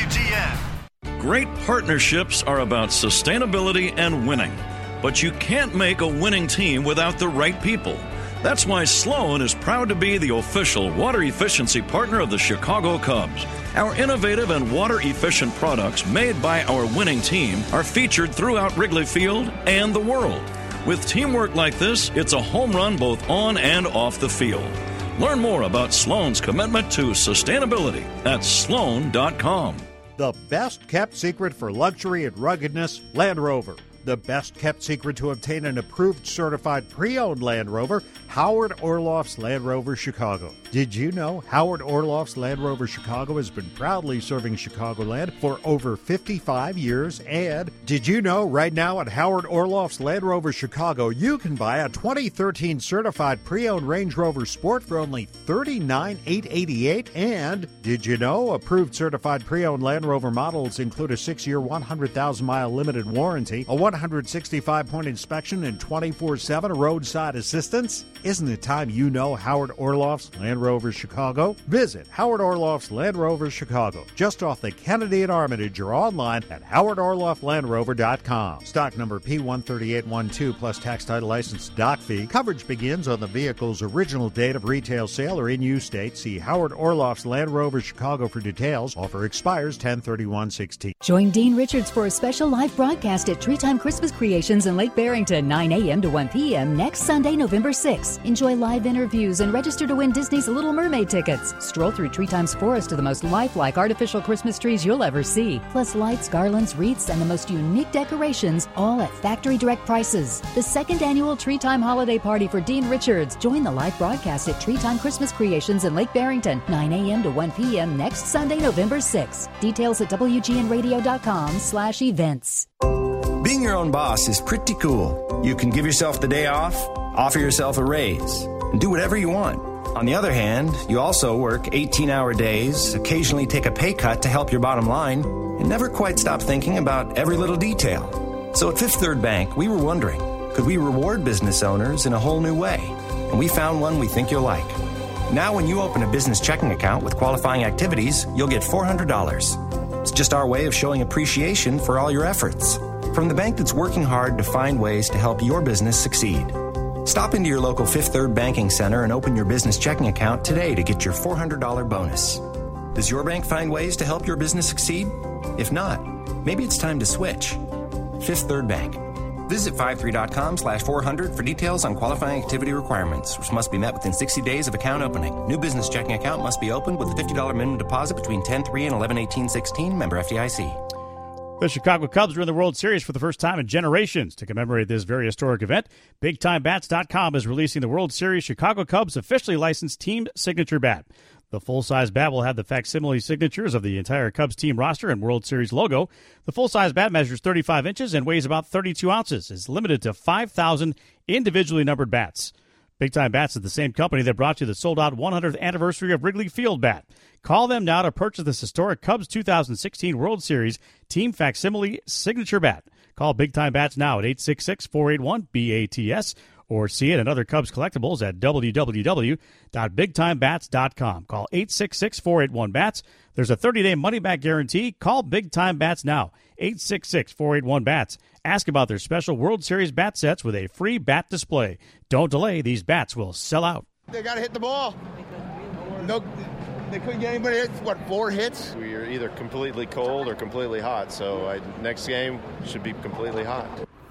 Speaker 21: WGN.
Speaker 22: Great partnerships are about sustainability and winning, but you can't make a winning team without the right people. That's why Sloan is proud to be the official water efficiency partner of the Chicago Cubs. Our innovative and water-efficient products made by our winning team are featured throughout Wrigley Field and the world. With teamwork like this, it's a home run both on and off the field. Learn more about Sloan's commitment to sustainability at sloan.com.
Speaker 20: The best-kept secret for luxury and ruggedness, Land Rover. The best-kept secret to obtain an approved certified pre-owned Land Rover, Howard Orloff's Land Rover Chicago. Did you know Howard Orloff's Land Rover Chicago has been proudly serving Chicagoland for over 55 years? And did you know right now at Howard Orloff's Land Rover Chicago, you can buy a 2013 certified pre-owned Range Rover Sport for only $39,888? And did you know approved certified pre-owned Land Rover models include a 6-year, 100,000-mile limited warranty, a 165-point inspection, and 24/7 roadside assistance? Isn't it time you know Howard Orloff's Land Rover Chicago? Visit Howard Orloff's Land Rover Chicago, just off the Kennedy and Armitage, or online at howardorlofflandrover.com. Stock number P13812 plus tax title license dock fee. Coverage begins on the vehicle's original date of retail sale or in-use date. See Howard Orloff's Land Rover Chicago for details. Offer expires 10/31/16.
Speaker 23: Join Dean Richards for a special live broadcast at Treetime Christmas Creations in Lake Barrington, 9 a.m. to 1 p.m. next Sunday, November 6th. Enjoy live interviews and register to win Disney's Little Mermaid tickets. Stroll through Treetime's forest to the most lifelike artificial Christmas trees you'll ever see. Plus lights, garlands, wreaths, and the most unique decorations, all at factory direct prices. The second annual Treetime Holiday Party for Dean Richards. Join the live broadcast at Treetime Christmas Creations in Lake Barrington, 9 a.m. to 1 p.m. next Sunday, November 6th. Details at WGNradio.com/events.
Speaker 24: Being your own boss is pretty cool. You can give yourself the day off, offer yourself a raise, and do whatever you want. On the other hand, you also work 18-hour days, occasionally take a pay cut to help your bottom line, and never quite stop thinking about every little detail. So at Fifth Third Bank, we were wondering, Could we reward business owners in a whole new way? And we found one we think you'll like. Now when you open a business checking account with qualifying activities, you'll get $400. It's just our way of showing appreciation for all your efforts. From the bank that's working hard to find ways to help your business succeed. Stop into your local Fifth Third Banking Center and open your business checking account today to get your $400 bonus. Does your bank find ways to help your business succeed? If not, maybe it's time to switch. Fifth Third Bank. Visit 53.com/400 for details on qualifying activity requirements, which must be met within 60 days of account opening. New business checking account must be opened with a $50 minimum deposit between 10/3 and 11/18/16. Member FDIC.
Speaker 3: The Chicago Cubs are in the World Series for the first time in generations. To commemorate this very historic event, BigTimeBats.com is releasing the World Series Chicago Cubs officially licensed team signature bat. The full-size bat will have the facsimile signatures of the entire Cubs team roster and World Series logo. The full-size bat measures 35 inches and weighs about 32 ounces. It's limited to 5,000 individually numbered bats. Big Time Bats is the same company that brought you the sold-out 100th anniversary of Wrigley Field bat. Call them now to purchase this historic Cubs 2016 World Series Team Facsimile Signature Bat. Call Big Time Bats now at 866-481-BATS or see it and other Cubs collectibles at www.bigtimebats.com. Call 866-481-BATS. There's a 30-day money-back guarantee. Call Big Time Bats now, 866-481-BATS. Ask about their special World Series bat sets with a free bat display. Don't delay. These bats will sell out.
Speaker 4: They got to hit the ball. No, they couldn't get anybody hit. 4 hits?
Speaker 2: We are either completely cold or completely hot, so next game should be completely hot.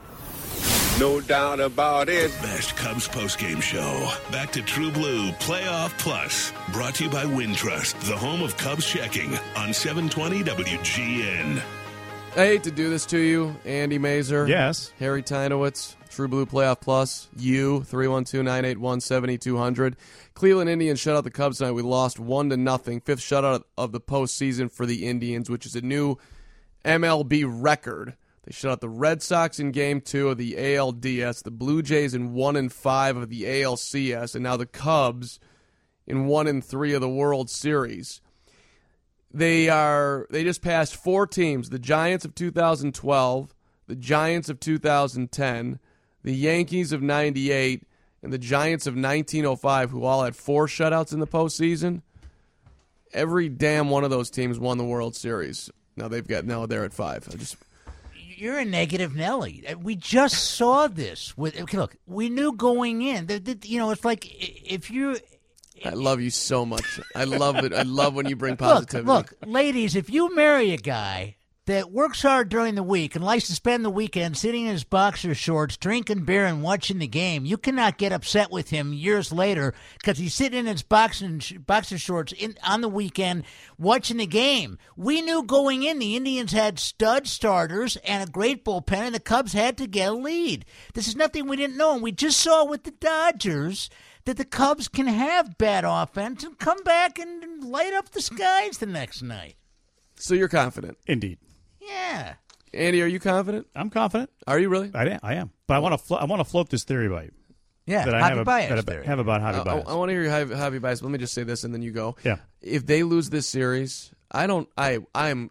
Speaker 1: No doubt about it. Best Cubs postgame show. Back to True Blue Playoff Plus. Brought to you by Wintrust, the home of Cubs checking on 720 WGN.
Speaker 4: I hate to do this to you, Andy Mazer.
Speaker 3: Yes.
Speaker 4: Harry Teinowitz, True Blue Playoff Plus. You, 312-981-7200. Cleveland Indians shut out the Cubs tonight. We lost 1-0. Fifth shutout of the postseason for the Indians, which is a new MLB record. They shut out the Red Sox in Game 2 of the ALDS, the Blue Jays in 1-5 of the ALCS, and now the Cubs in 1-3 of the World Series. They just passed 4 teams: the Giants of 2012, the Giants of 2010, the Yankees of 98, and the Giants of 1905, who all had 4 shutouts in the postseason. Every damn one of those teams won the World Series. Now they're at 5.
Speaker 5: You're a negative Nelly. We just saw this. Look, we knew going in. It's like if you.
Speaker 4: I love you so much. I love it. I love when you bring positivity.
Speaker 5: Look, ladies, if you marry a guy that works hard during the week and likes to spend the weekend sitting in his boxer shorts, drinking beer and watching the game, you cannot get upset with him years later because he's sitting in his boxer shorts on the weekend watching the game. We knew going in the Indians had stud starters and a great bullpen, and the Cubs had to get a lead. This is nothing we didn't know, and we just saw with the Dodgers that the Cubs can have bad offense and come back and light up the skies the next night.
Speaker 4: So you're confident?
Speaker 3: Indeed.
Speaker 5: Yeah.
Speaker 4: Andy, are you confident?
Speaker 3: I'm confident.
Speaker 4: Are you really?
Speaker 3: I am. But I want to float this theory by you.
Speaker 5: Yeah,
Speaker 3: that I have about Javi Baez.
Speaker 4: I want to hear your Javi Baez. Let me just say this, and then you go.
Speaker 3: Yeah.
Speaker 4: If they lose this series, I don't want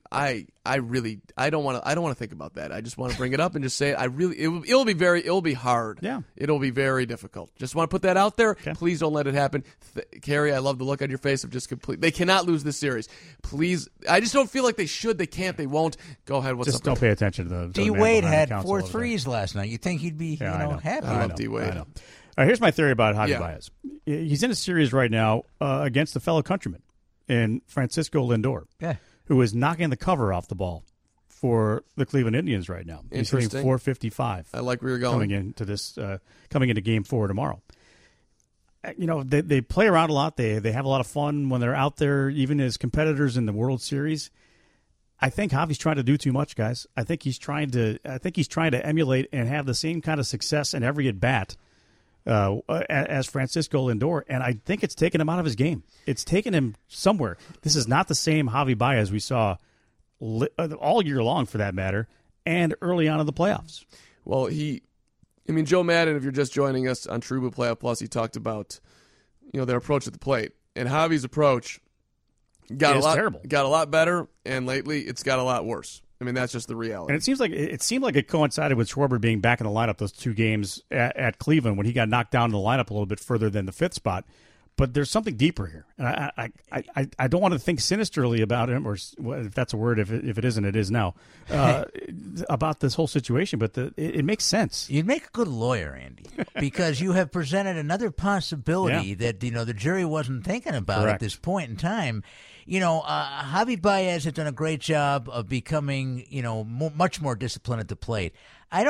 Speaker 4: to think about that. I just want to bring it up and just say it'll be hard.
Speaker 3: Yeah.
Speaker 4: It'll be very difficult. Just want to put that out there. Okay. Please don't let it happen. Carrie, I love the look on your face of just complete. They cannot lose this series. Please. I just don't feel like they should. They can't. They won't. Go ahead. What's
Speaker 3: just
Speaker 4: up?
Speaker 3: Don't pay attention to the
Speaker 5: D-Wade had 4 threes last night. You'd think he'd be happy.
Speaker 4: I love D-Wade.
Speaker 3: All right, here's my theory about Javi Baez. He's in a series right now against a fellow countryman in Francisco Lindor, who is knocking the cover off the ball for the Cleveland Indians right now. He's hitting .455.
Speaker 4: I like where you're going.
Speaker 3: Coming into Game 4 tomorrow. They play around a lot. They have a lot of fun when they're out there, even as competitors in the World Series. I think Javi's trying to do too much, guys. I think he's trying to emulate and have the same kind of success in every at bat as Francisco Lindor, and I think it's taken him out of his game. It's taken him somewhere. This is not the same Javi Baez we saw all year long, for that matter, and early on in the playoffs.
Speaker 4: Well, Joe Madden, if you're just joining us on True Blue Playoff Plus, he talked about their approach at the plate, and Javi's approach got a lot better, and lately it's got a lot worse. I mean, that's just the reality.
Speaker 3: And it seemed like it coincided with Schwarber being back in the lineup those two games at Cleveland when he got knocked down in the lineup a little bit further than the fifth spot. But there's something deeper here, and I don't want to think sinisterly about him, or if that's a word. If it isn't, it is now. About this whole situation, but it makes sense.
Speaker 5: You'd make a good lawyer, Andy, because you have presented another possibility that the jury wasn't thinking about at this point in time. Javi Baez has done a great job of becoming much more disciplined at the plate. I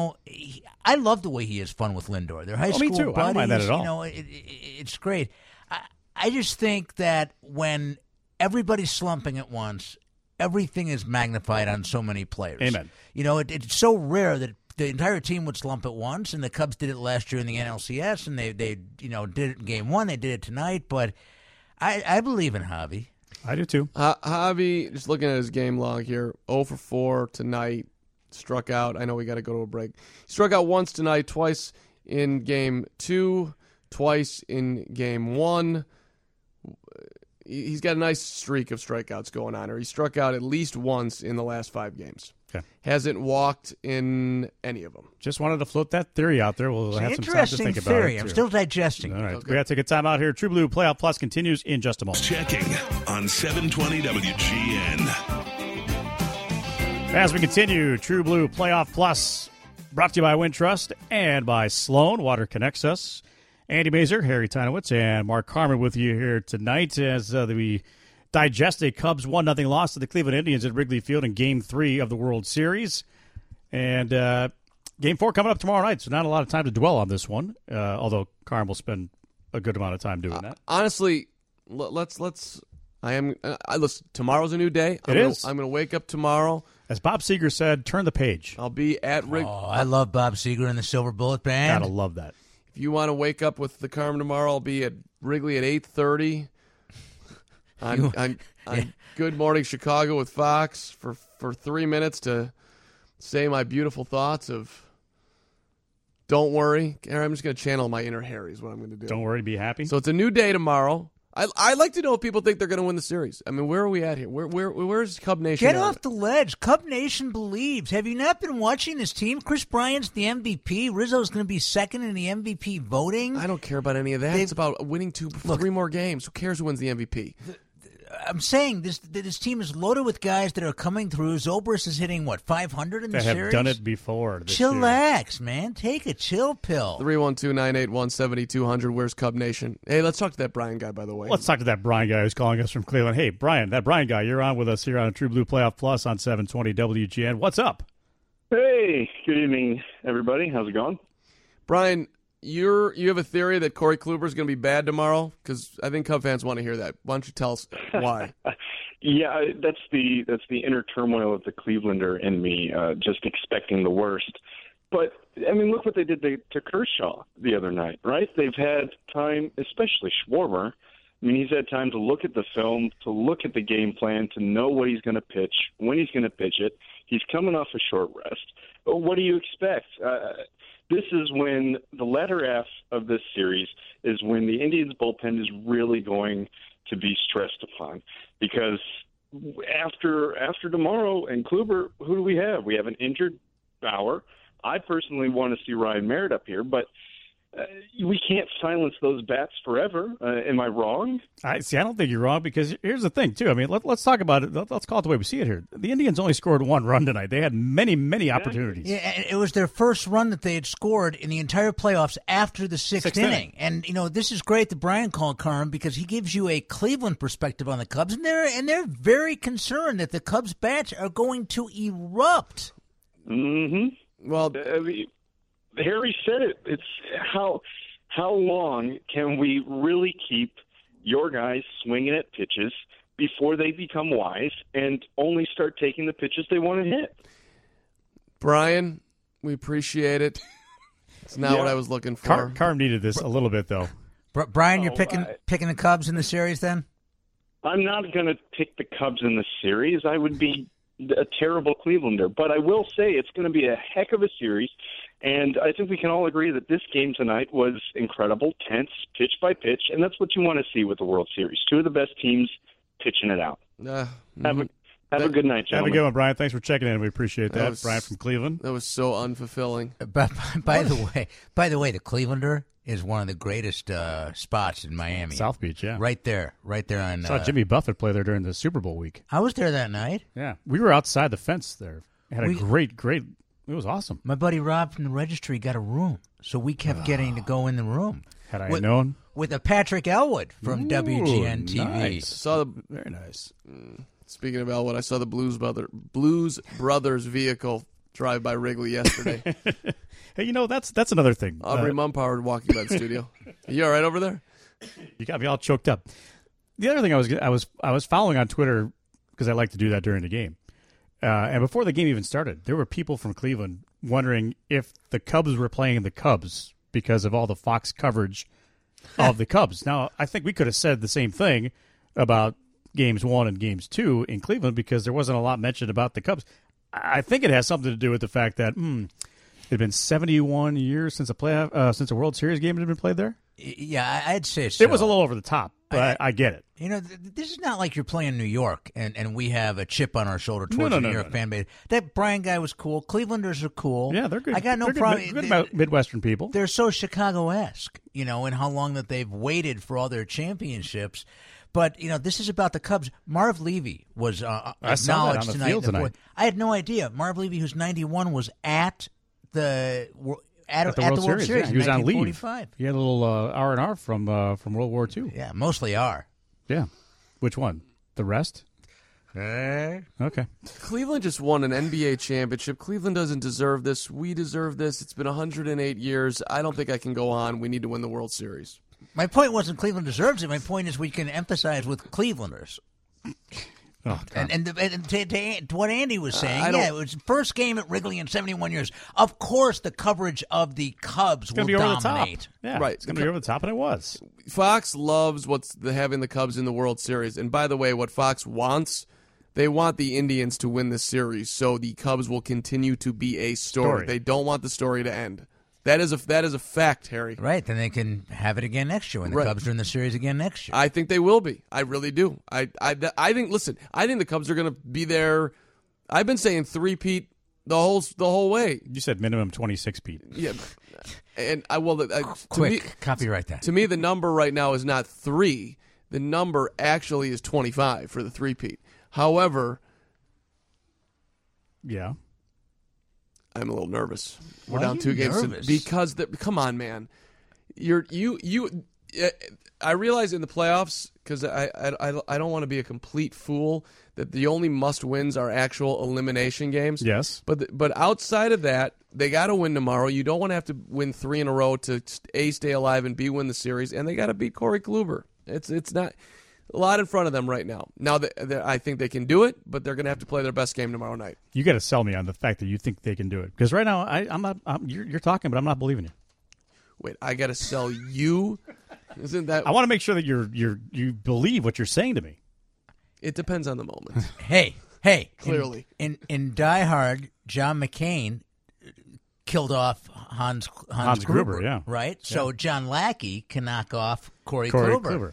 Speaker 5: love the way he has fun with Lindor. They're high school
Speaker 3: me too.
Speaker 5: buddies.
Speaker 3: I don't mind that at all.
Speaker 5: It's great. I just think that when everybody's slumping at once, everything is magnified on so many players.
Speaker 3: Amen.
Speaker 5: It's so rare that the entire team would slump at once, and the Cubs did it last year in the NLCS, and they did it in Game 1. They did it tonight, but I believe in Javi.
Speaker 3: I do too.
Speaker 4: Javi, just looking at his game log here, 0 for 4 tonight. Struck out. I know we got to go to a break. He struck out once tonight, twice in Game 2, twice in Game 1. He's got a nice streak of strikeouts going on, or he struck out at least once in the last 5 games.
Speaker 3: Okay.
Speaker 4: Hasn't walked in any of them.
Speaker 3: Just wanted to float that theory out there. We'll have some time to think about it.
Speaker 5: I'm still digesting.
Speaker 3: All right, we got to take a time out here. True Blue Playoff Plus continues in just a moment.
Speaker 1: Checking on 720 WGN.
Speaker 3: As we continue, True Blue Playoff Plus, brought to you by Wintrust and by Sloan. Water connects us. Andy Mazer, Harry Tynowitz, and Mark Carmen with you here tonight as we digest a Cubs 1-0 loss to the Cleveland Indians at Wrigley Field in Game 3 of the World Series. And Game 4 coming up tomorrow night, so not a lot of time to dwell on this one, although Carmen will spend a good amount of time doing that.
Speaker 4: Honestly, listen, tomorrow's a new day. I'm going to wake up tomorrow.
Speaker 3: As Bob Seger said, turn the page.
Speaker 4: I'll be at Wrigley.
Speaker 5: Oh, I love Bob Seger and the Silver Bullet Band.
Speaker 3: Gotta love that.
Speaker 4: If you want to wake up with the Carmen tomorrow, I'll be at Wrigley at 8:30 on Good Morning Chicago with Fox for 3 minutes to say my beautiful thoughts of don't worry. I'm just going to channel my inner Harry is what I'm going to do.
Speaker 3: Don't worry, be happy.
Speaker 4: So it's a new day tomorrow. I'd like to know if people think they're going to win the series. I mean, where are we at here? Where's Cub Nation?
Speaker 5: Get off the ledge. Cub Nation believes. Have you not been watching this team? Chris Bryant's the MVP. Rizzo's going to be second in the MVP voting.
Speaker 4: I don't care about any of that. It's about winning 3 more games. Who cares who wins the MVP?
Speaker 5: I'm saying this team is loaded with guys that are coming through. Zobrist is hitting, 500 in the series?
Speaker 3: They have done it before.
Speaker 5: Chillax, man. Take a chill pill.
Speaker 4: 312-981-7200. Where's Cub Nation? Hey, let's talk to that Brian guy, by the way.
Speaker 3: Let's talk to that Brian guy who's calling us from Cleveland. Hey, Brian, that Brian guy, you're on with us here on True Blue Playoff Plus on 720 WGN. What's up?
Speaker 6: Hey, good evening, everybody. How's it going?
Speaker 4: Brian, you have a theory that Corey Kluber is going to be bad tomorrow? Because I think Cub fans want to hear that. Why don't you tell us why?
Speaker 6: Yeah, that's the inner turmoil of the Clevelander in me, just expecting the worst. But, I mean, look what they did to Kershaw the other night, right? They've had time, especially Schwarber. I mean, he's had time to look at the film, to look at the game plan, to know what he's going to pitch, when he's going to pitch it. He's coming off a short rest. But what do you expect? This is when the latter half of this series is when the Indians' bullpen is really going to be stressed upon. Because after tomorrow and Kluber, who do we have? We have an injured Bauer. I personally want to see Ryan Merritt up here, but we can't silence those bats forever. Am I wrong?
Speaker 3: I don't think you're wrong, because here's the thing, too. I mean, let's talk about it. Let's call it the way we see it here. The Indians only scored 1 run tonight. They had many, many opportunities.
Speaker 5: Yeah, and it was their first run that they had scored in the entire playoffs after the sixth inning. And, this is great that Brian called Carm, because he gives you a Cleveland perspective on the Cubs, and they're very concerned that the Cubs' bats are going to erupt.
Speaker 6: Mm-hmm. Well, Harry said it. It's how long can we really keep your guys swinging at pitches before they become wise and only start taking the pitches they want to hit?
Speaker 4: Brian, we appreciate it. It's not what I was looking for.
Speaker 3: Carm needed this a little bit, though.
Speaker 5: Brian, you're picking the Cubs in the series, then?
Speaker 6: I'm not going to pick the Cubs in the series. I would be a terrible Clevelander. But I will say it's going to be a heck of a series. And I think we can all agree that this game tonight was incredible, tense, pitch by pitch, and that's what you want to see with the World Series. 2 of the best teams pitching it out. Have a good night,
Speaker 3: Have
Speaker 6: gentlemen.
Speaker 3: a good one, Brian. Thanks for checking in. We appreciate that. Brian from Cleveland.
Speaker 4: That was so unfulfilling.
Speaker 5: By the way, the Clevelander is one of the greatest spots in Miami.
Speaker 3: South Beach, yeah.
Speaker 5: Right there on.
Speaker 3: I saw Jimmy Buffett play there during the Super Bowl week.
Speaker 5: I was there that night.
Speaker 3: Yeah. We were outside the fence there. Had a great, it was awesome.
Speaker 5: My buddy Rob from the registry got a room, so we kept getting to go in the room.
Speaker 3: Had I known.
Speaker 5: With Patrick Elwood from WGN TV.
Speaker 3: Nice. Very nice.
Speaker 4: Speaking of Elwood, I saw the Blues Brothers vehicle drive by Wrigley yesterday.
Speaker 3: Hey, that's another thing.
Speaker 4: Aubrey Mumpower walking by the studio. Are you all right over there?
Speaker 3: You got me all choked up. The other thing I was following on Twitter because I like to do that during the game. And before the game even started, there were people from Cleveland wondering if the Cubs were playing the Cubs because of all the Fox coverage of the Cubs. Now, I think we could have said the same thing about Games 1 and Games 2 in Cleveland because there wasn't a lot mentioned about the Cubs. I think it has something to do with the fact that it had been 71 years since a World Series game had been played there.
Speaker 5: Yeah, I'd say so.
Speaker 3: It was a little over the top, but I get it.
Speaker 5: This is not like you're playing New York and we have a chip on our shoulder towards the New York fan base. That Brian guy was cool. Clevelanders are cool.
Speaker 3: Yeah, they're good.
Speaker 5: I got no problem.
Speaker 3: Good about Midwestern people.
Speaker 5: They're so Chicago-esque, in how long that they've waited for all their championships. But, this is about the Cubs. Marv Levy was acknowledged tonight. I had no idea. Marv Levy, who's 91, was at the World Series.
Speaker 3: Yeah. He was on leave. He had a little R&R from World War II.
Speaker 5: Yeah, mostly R.
Speaker 3: Yeah. Which one? The rest? Okay.
Speaker 4: Cleveland just won an NBA championship. Cleveland doesn't deserve this. We deserve this. It's been 108 years. I don't think I can go on. We need to win the World Series.
Speaker 5: My point wasn't Cleveland deserves it. My point is we can emphasize with Clevelanders.
Speaker 3: Oh,
Speaker 5: and to what Andy was saying, it was the first game at Wrigley in 71 years. Of course, the coverage of the Cubs will dominate.
Speaker 3: Over the top. Yeah, right. It's going to be over the top, and it was.
Speaker 4: Fox loves having the Cubs in the World Series. And by the way, what Fox wants, they want the Indians to win the series, so the Cubs will continue to be a story. They don't want the story to end. That is a fact, Harry.
Speaker 5: Right, then they can have it again next year when the Cubs are in the series again next year.
Speaker 4: I think they will be. I really do. I think. Listen, I think the Cubs are going to be there. I've been saying three-peat the whole way.
Speaker 3: You said minimum 26-peat.
Speaker 4: Yeah, and
Speaker 5: copyright that.
Speaker 4: To me, the number right now is not 3. The number actually is 25 for the three-peat. However,
Speaker 3: yeah.
Speaker 4: I'm a little nervous.
Speaker 5: We're down
Speaker 4: 2 games because come on, man. I realize in the playoffs, because I don't want to be a complete fool, that the only must wins are actual elimination games.
Speaker 3: Yes,
Speaker 4: but outside of that, they got to win tomorrow. You don't want to have to win 3 in a row to A, stay alive, and B, win the series, and they got to beat Corey Kluber. It's not a lot in front of them right now. Now, I think they can do it, but they're going to have to play their best game tomorrow night.
Speaker 3: You got to sell me on the fact that you think they can do it, because right now I'm not. You're talking, but I'm not believing you.
Speaker 4: Wait, I got to sell you? Isn't that?
Speaker 3: I want to make sure that you believe what you're saying to me.
Speaker 4: It depends on the moment.
Speaker 5: Hey,
Speaker 4: clearly
Speaker 5: in Die Hard, John McCain killed off Hans Gruber,
Speaker 3: yeah,
Speaker 5: right?
Speaker 3: Yeah.
Speaker 5: So John Lackey can knock off Corey Kluber.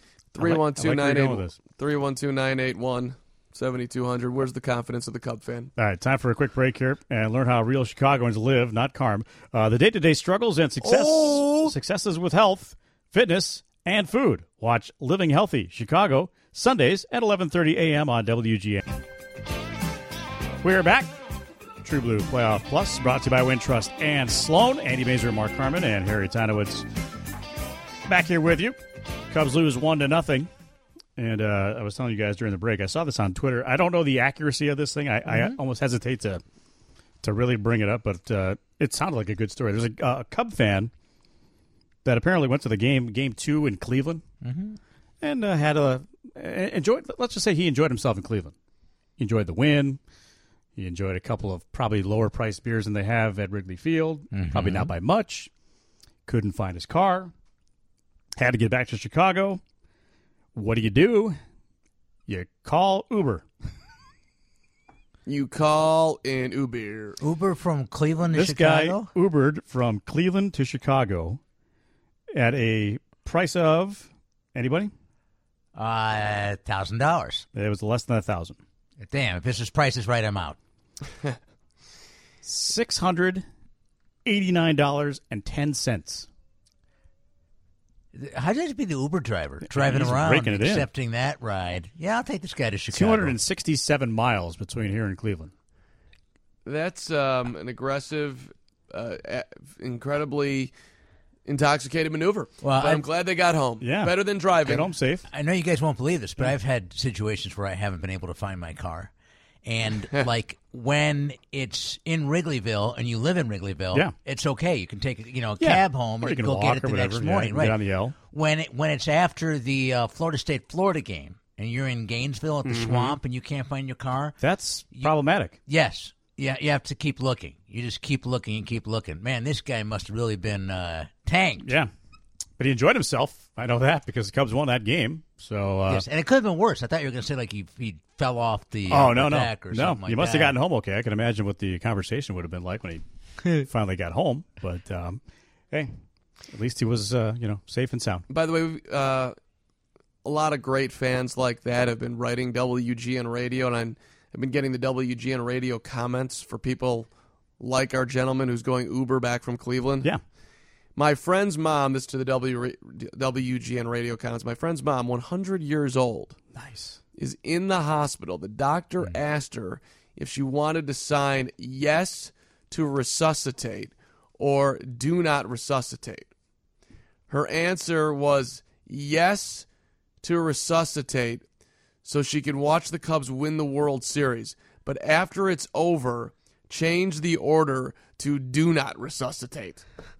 Speaker 4: 312-981-7200. Where's the confidence of the Cub fan?
Speaker 3: All right, time for a quick break here and learn how real Chicagoans live, not Carm. The day-to-day struggles and successes with health, fitness, and food. Watch Living Healthy Chicago Sundays at 11:30 a.m. on WGN. We're back. True Blue Playoff Plus, brought to you by Wintrust and Sloan. Andy Mazer, Mark Carman, and Harry Tynowitz back here with you. Cubs lose 1-0. And I was telling you guys during the break, I saw this on Twitter. I don't know the accuracy of this thing. I almost hesitate to really bring it up, but it sounded like a good story. There's a Cub fan that apparently went to the game 2 in Cleveland, and enjoyed. Let's just say he enjoyed himself in Cleveland. He enjoyed the win. He enjoyed a couple of probably lower-priced beers than they have at Wrigley Field. Probably not by much. Couldn't find his car. Had to get back to Chicago. What do? You call Uber.
Speaker 4: You call in Uber.
Speaker 5: Uber from Cleveland to Chicago?
Speaker 3: This guy Ubered from Cleveland to Chicago at a price of, anybody?
Speaker 5: $1,000.
Speaker 3: It was less than $1,000.
Speaker 5: Damn, if this is Price is Right, I'm out.
Speaker 3: $689.10.
Speaker 5: How'd that be the Uber driver driving
Speaker 3: He's
Speaker 5: around
Speaker 3: raking it in.
Speaker 5: accepting that ride? Yeah, I'll take this guy to Chicago.
Speaker 3: 267 miles between here and Cleveland.
Speaker 4: That's an aggressive, incredibly intoxicated maneuver.
Speaker 5: Well,
Speaker 4: but I'm glad they got home.
Speaker 3: Yeah.
Speaker 4: Better than driving.
Speaker 3: Get home safe.
Speaker 5: I know you guys won't believe this, but I've had situations where I haven't been able to find my car. And like when it's in Wrigleyville and you live in Wrigleyville,
Speaker 3: Yeah.
Speaker 5: it's okay. You can take a cab home
Speaker 3: Or
Speaker 5: or
Speaker 3: you can
Speaker 5: go
Speaker 3: walk
Speaker 5: get it
Speaker 3: or
Speaker 5: the
Speaker 3: whatever.
Speaker 5: next
Speaker 3: Yeah,
Speaker 5: morning.
Speaker 3: you can
Speaker 5: Right.
Speaker 3: get on the L.
Speaker 5: When it's after the Florida State-Florida game and you're in Gainesville at the Swamp and you can't find your car.
Speaker 3: That's problematic.
Speaker 5: Yes. Yeah, you have to keep looking. You just keep looking and keep looking. Man, this guy must have really been tanked.
Speaker 3: Yeah. But he enjoyed himself. I know that because the Cubs won that game. So
Speaker 5: yes, and it could have been worse. I thought you were going to say like he fell off the
Speaker 3: no,
Speaker 5: deck or something like
Speaker 3: you must
Speaker 5: that.
Speaker 3: have gotten home okay. I can imagine what the conversation would have been like when he finally got home. But hey, at least he was safe and sound.
Speaker 4: By the way, a lot of great fans like that have been writing WGN Radio, and I've been getting the WGN Radio comments for people like our gentleman who's going Uber back from Cleveland.
Speaker 3: Yeah.
Speaker 4: My friend's mom, this to the WGN Radio comments, my friend's mom, 100 years old.
Speaker 3: Nice.
Speaker 4: Is in the hospital. The doctor asked her if she wanted to sign yes to resuscitate or do not resuscitate. Her answer was yes to resuscitate so she could watch the Cubs win the World Series. But after it's over, change the order to do not resuscitate.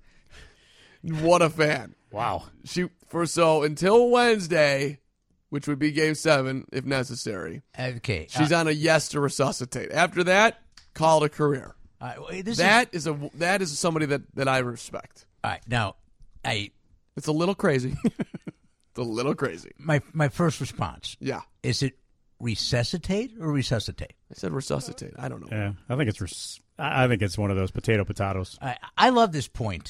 Speaker 4: What a fan.
Speaker 3: Wow.
Speaker 4: So until Wednesday, which would be Game 7 if necessary.
Speaker 5: Okay.
Speaker 4: She's on a yes to resuscitate. After that, call it a career. That is somebody that I respect.
Speaker 5: All right. Now,
Speaker 4: it's a little crazy. It's a little crazy.
Speaker 5: My first response.
Speaker 4: Yeah.
Speaker 5: Is it resuscitate or resuscitate?
Speaker 4: I said resuscitate. I don't know.
Speaker 3: Yeah, I think it's one of those potatoes.
Speaker 5: I love this point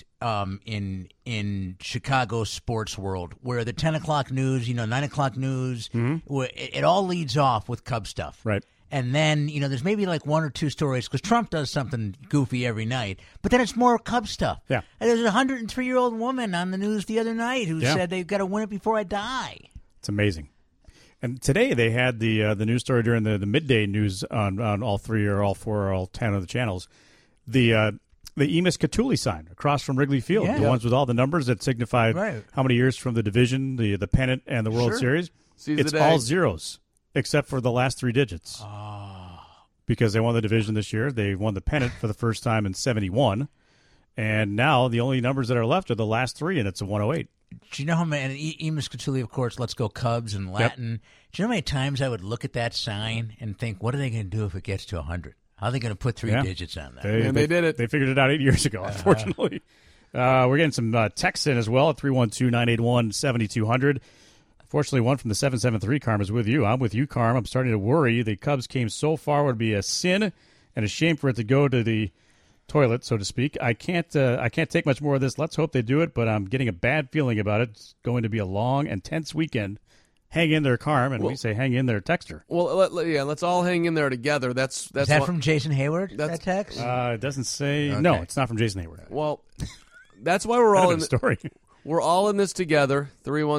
Speaker 5: in Chicago sports world where the 10 o'clock news, 9 o'clock news, where it all leads off with Cub stuff.
Speaker 3: Right.
Speaker 5: And then, there's maybe like one or two stories because Trump does something goofy every night, but then it's more Cub stuff.
Speaker 3: Yeah.
Speaker 5: And there's a 103-year-old woman on the news the other night who said they've got to win it before I die.
Speaker 3: It's amazing. And today they had the news story during the midday news on all 3 or all 4 or all 10 of the channels. The Emis Catulli sign across from Wrigley Field, the ones with all the numbers that signify how many years from the division, the pennant, and the World Series. It's all zeros except for the last 3 digits. Because they won the division this year. They won the pennant for the first time in 71. And now the only numbers that are left are the last 3, and it's a 108.
Speaker 5: Do you know how many, Emis Catulli, of course, Let's Go Cubs in Latin. Yep. Do you know how many times I would look at that sign and think, what are they going to do if it gets to 100? How are they going to put 3 digits on that?
Speaker 4: They did it.
Speaker 3: They figured it out 8 years ago, unfortunately. We're getting some texts in as well at 312-981-7200. Fortunately, one from the 773, Carm, is with you. I'm with you, Carm. I'm starting to worry. The Cubs came so far. It would be a sin and a shame for it to go to the toilet, so to speak. I can't take much more of this. Let's hope they do it, but I'm getting a bad feeling about it. It's going to be a long and tense weekend. Hang in there, Carm, and we say hang in there, Texter.
Speaker 4: Well, let's all hang in there together. Is
Speaker 5: that from Jason Hayward, that text?
Speaker 3: It doesn't say.
Speaker 5: Okay.
Speaker 3: No, it's not from Jason Hayward.
Speaker 4: Well, that's why we're all in the
Speaker 3: story.
Speaker 4: We're all in this together.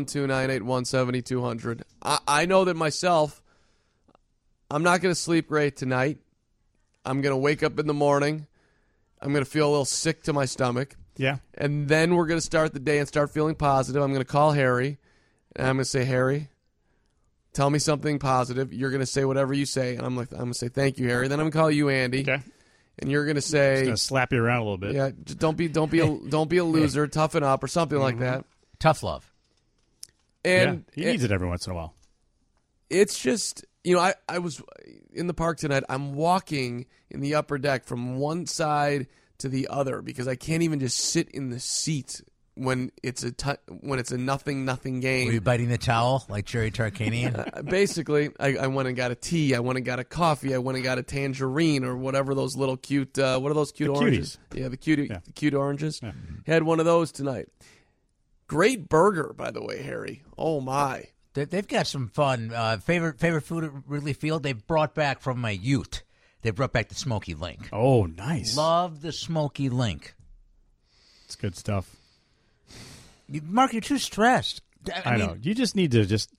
Speaker 4: 312-981-7200. I know that myself, I'm not going to sleep great tonight. I'm going to wake up in the morning. I'm going to feel a little sick to my stomach.
Speaker 3: Yeah.
Speaker 4: And then we're going to start the day and start feeling positive. I'm going to call Harry, and I'm going to say, Harry, tell me something positive. You're going to say whatever you say, and I'm going to say, thank you, Harry. Then I'm going to call you, Andy.
Speaker 3: Okay.
Speaker 4: And you're going to say,
Speaker 3: just going to slap you around a little bit.
Speaker 4: Yeah, just don't be a loser. Toughen up or something like that.
Speaker 5: Tough love.
Speaker 4: And
Speaker 3: he needs it every once in a while.
Speaker 4: It's just, I was in the park tonight. I'm walking in the upper deck from one side to the other because I can't even just sit in the seat when it's a nothing game.
Speaker 5: Were you biting the towel like Jerry Tarkanian?
Speaker 4: Basically, I went and got a tea. I went and got a coffee. I went and got a tangerine or whatever those little cute. What are those cute oranges?
Speaker 3: Cuties.
Speaker 4: Yeah, the cute oranges.
Speaker 3: Yeah.
Speaker 4: Had one of those tonight. Great burger, by the way, Harry. Oh my!
Speaker 5: They've got some fun. Favorite food at Wrigley Field? They've brought back from my youth. They brought back the Smoky Link.
Speaker 3: Oh, nice.
Speaker 5: Love the Smoky Link.
Speaker 3: It's good stuff.
Speaker 5: Mark, you're too stressed.
Speaker 3: I know. You just need to just...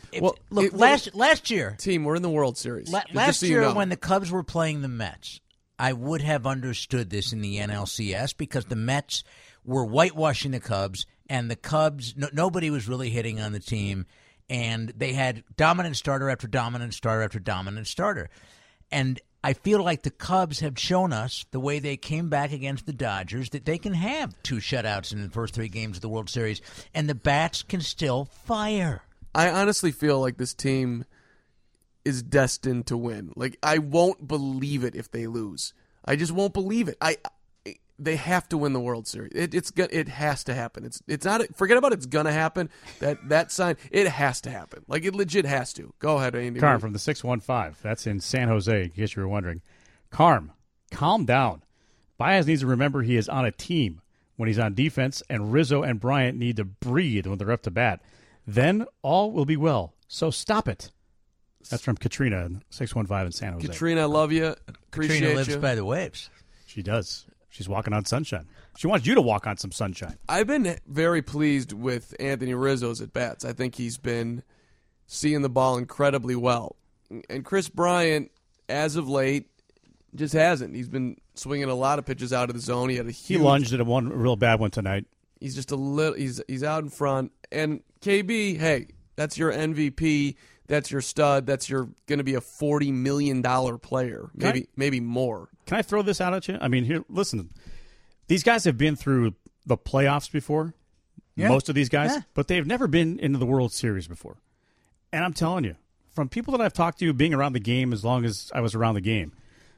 Speaker 5: Last year...
Speaker 4: Team, we're in the World Series.
Speaker 5: Last year when the Cubs were playing the Mets, I would have understood this in the NLCS because the Mets were whitewashing the Cubs, and the Cubs, nobody was really hitting on the team, and they had dominant starter after dominant starter after dominant starter. And I feel like the Cubs have shown us the way they came back against the Dodgers that they can have 2 shutouts in the first 3 games of the World Series, and the bats can still fire.
Speaker 4: I honestly feel like this team is destined to win. Like, I won't believe it if they lose. I just won't believe it. They have to win the World Series. It has to happen. It's not. Forget about it's gonna happen. That sign. It has to happen. Like, it legit has to. Go ahead, Andy.
Speaker 3: Carm from the 615. That's in San Jose. In case you were wondering. Carm, calm down. Baez needs to remember he is on a team when he's on defense, and Rizzo and Bryant need to breathe when they're up to bat. Then all will be well. So stop it. That's from Katrina, 615 in San Jose.
Speaker 4: Katrina, I love you. Appreciate
Speaker 5: Katrina lives
Speaker 4: you.
Speaker 5: by the waves.
Speaker 3: She does. She's walking on sunshine. She wants you to walk on some sunshine.
Speaker 4: I've been very pleased with Anthony Rizzo's at-bats. I think he's been seeing the ball incredibly well. And Chris Bryant, as of late, just hasn't. He's been swinging a lot of pitches out of the zone. He had a huge...
Speaker 3: He lunged at one real bad one tonight.
Speaker 4: He's just a little... He's out in front. And KB, hey, that's your MVP. That's your stud. That's your going to be a $40 million player. Maybe more.
Speaker 3: Can I throw this out at you? I mean, here, listen. These guys have been through the playoffs before, most of these guys, but they've never been into the World Series before. And I'm telling you, from people that I've talked to, being around the game as long as I was around the game,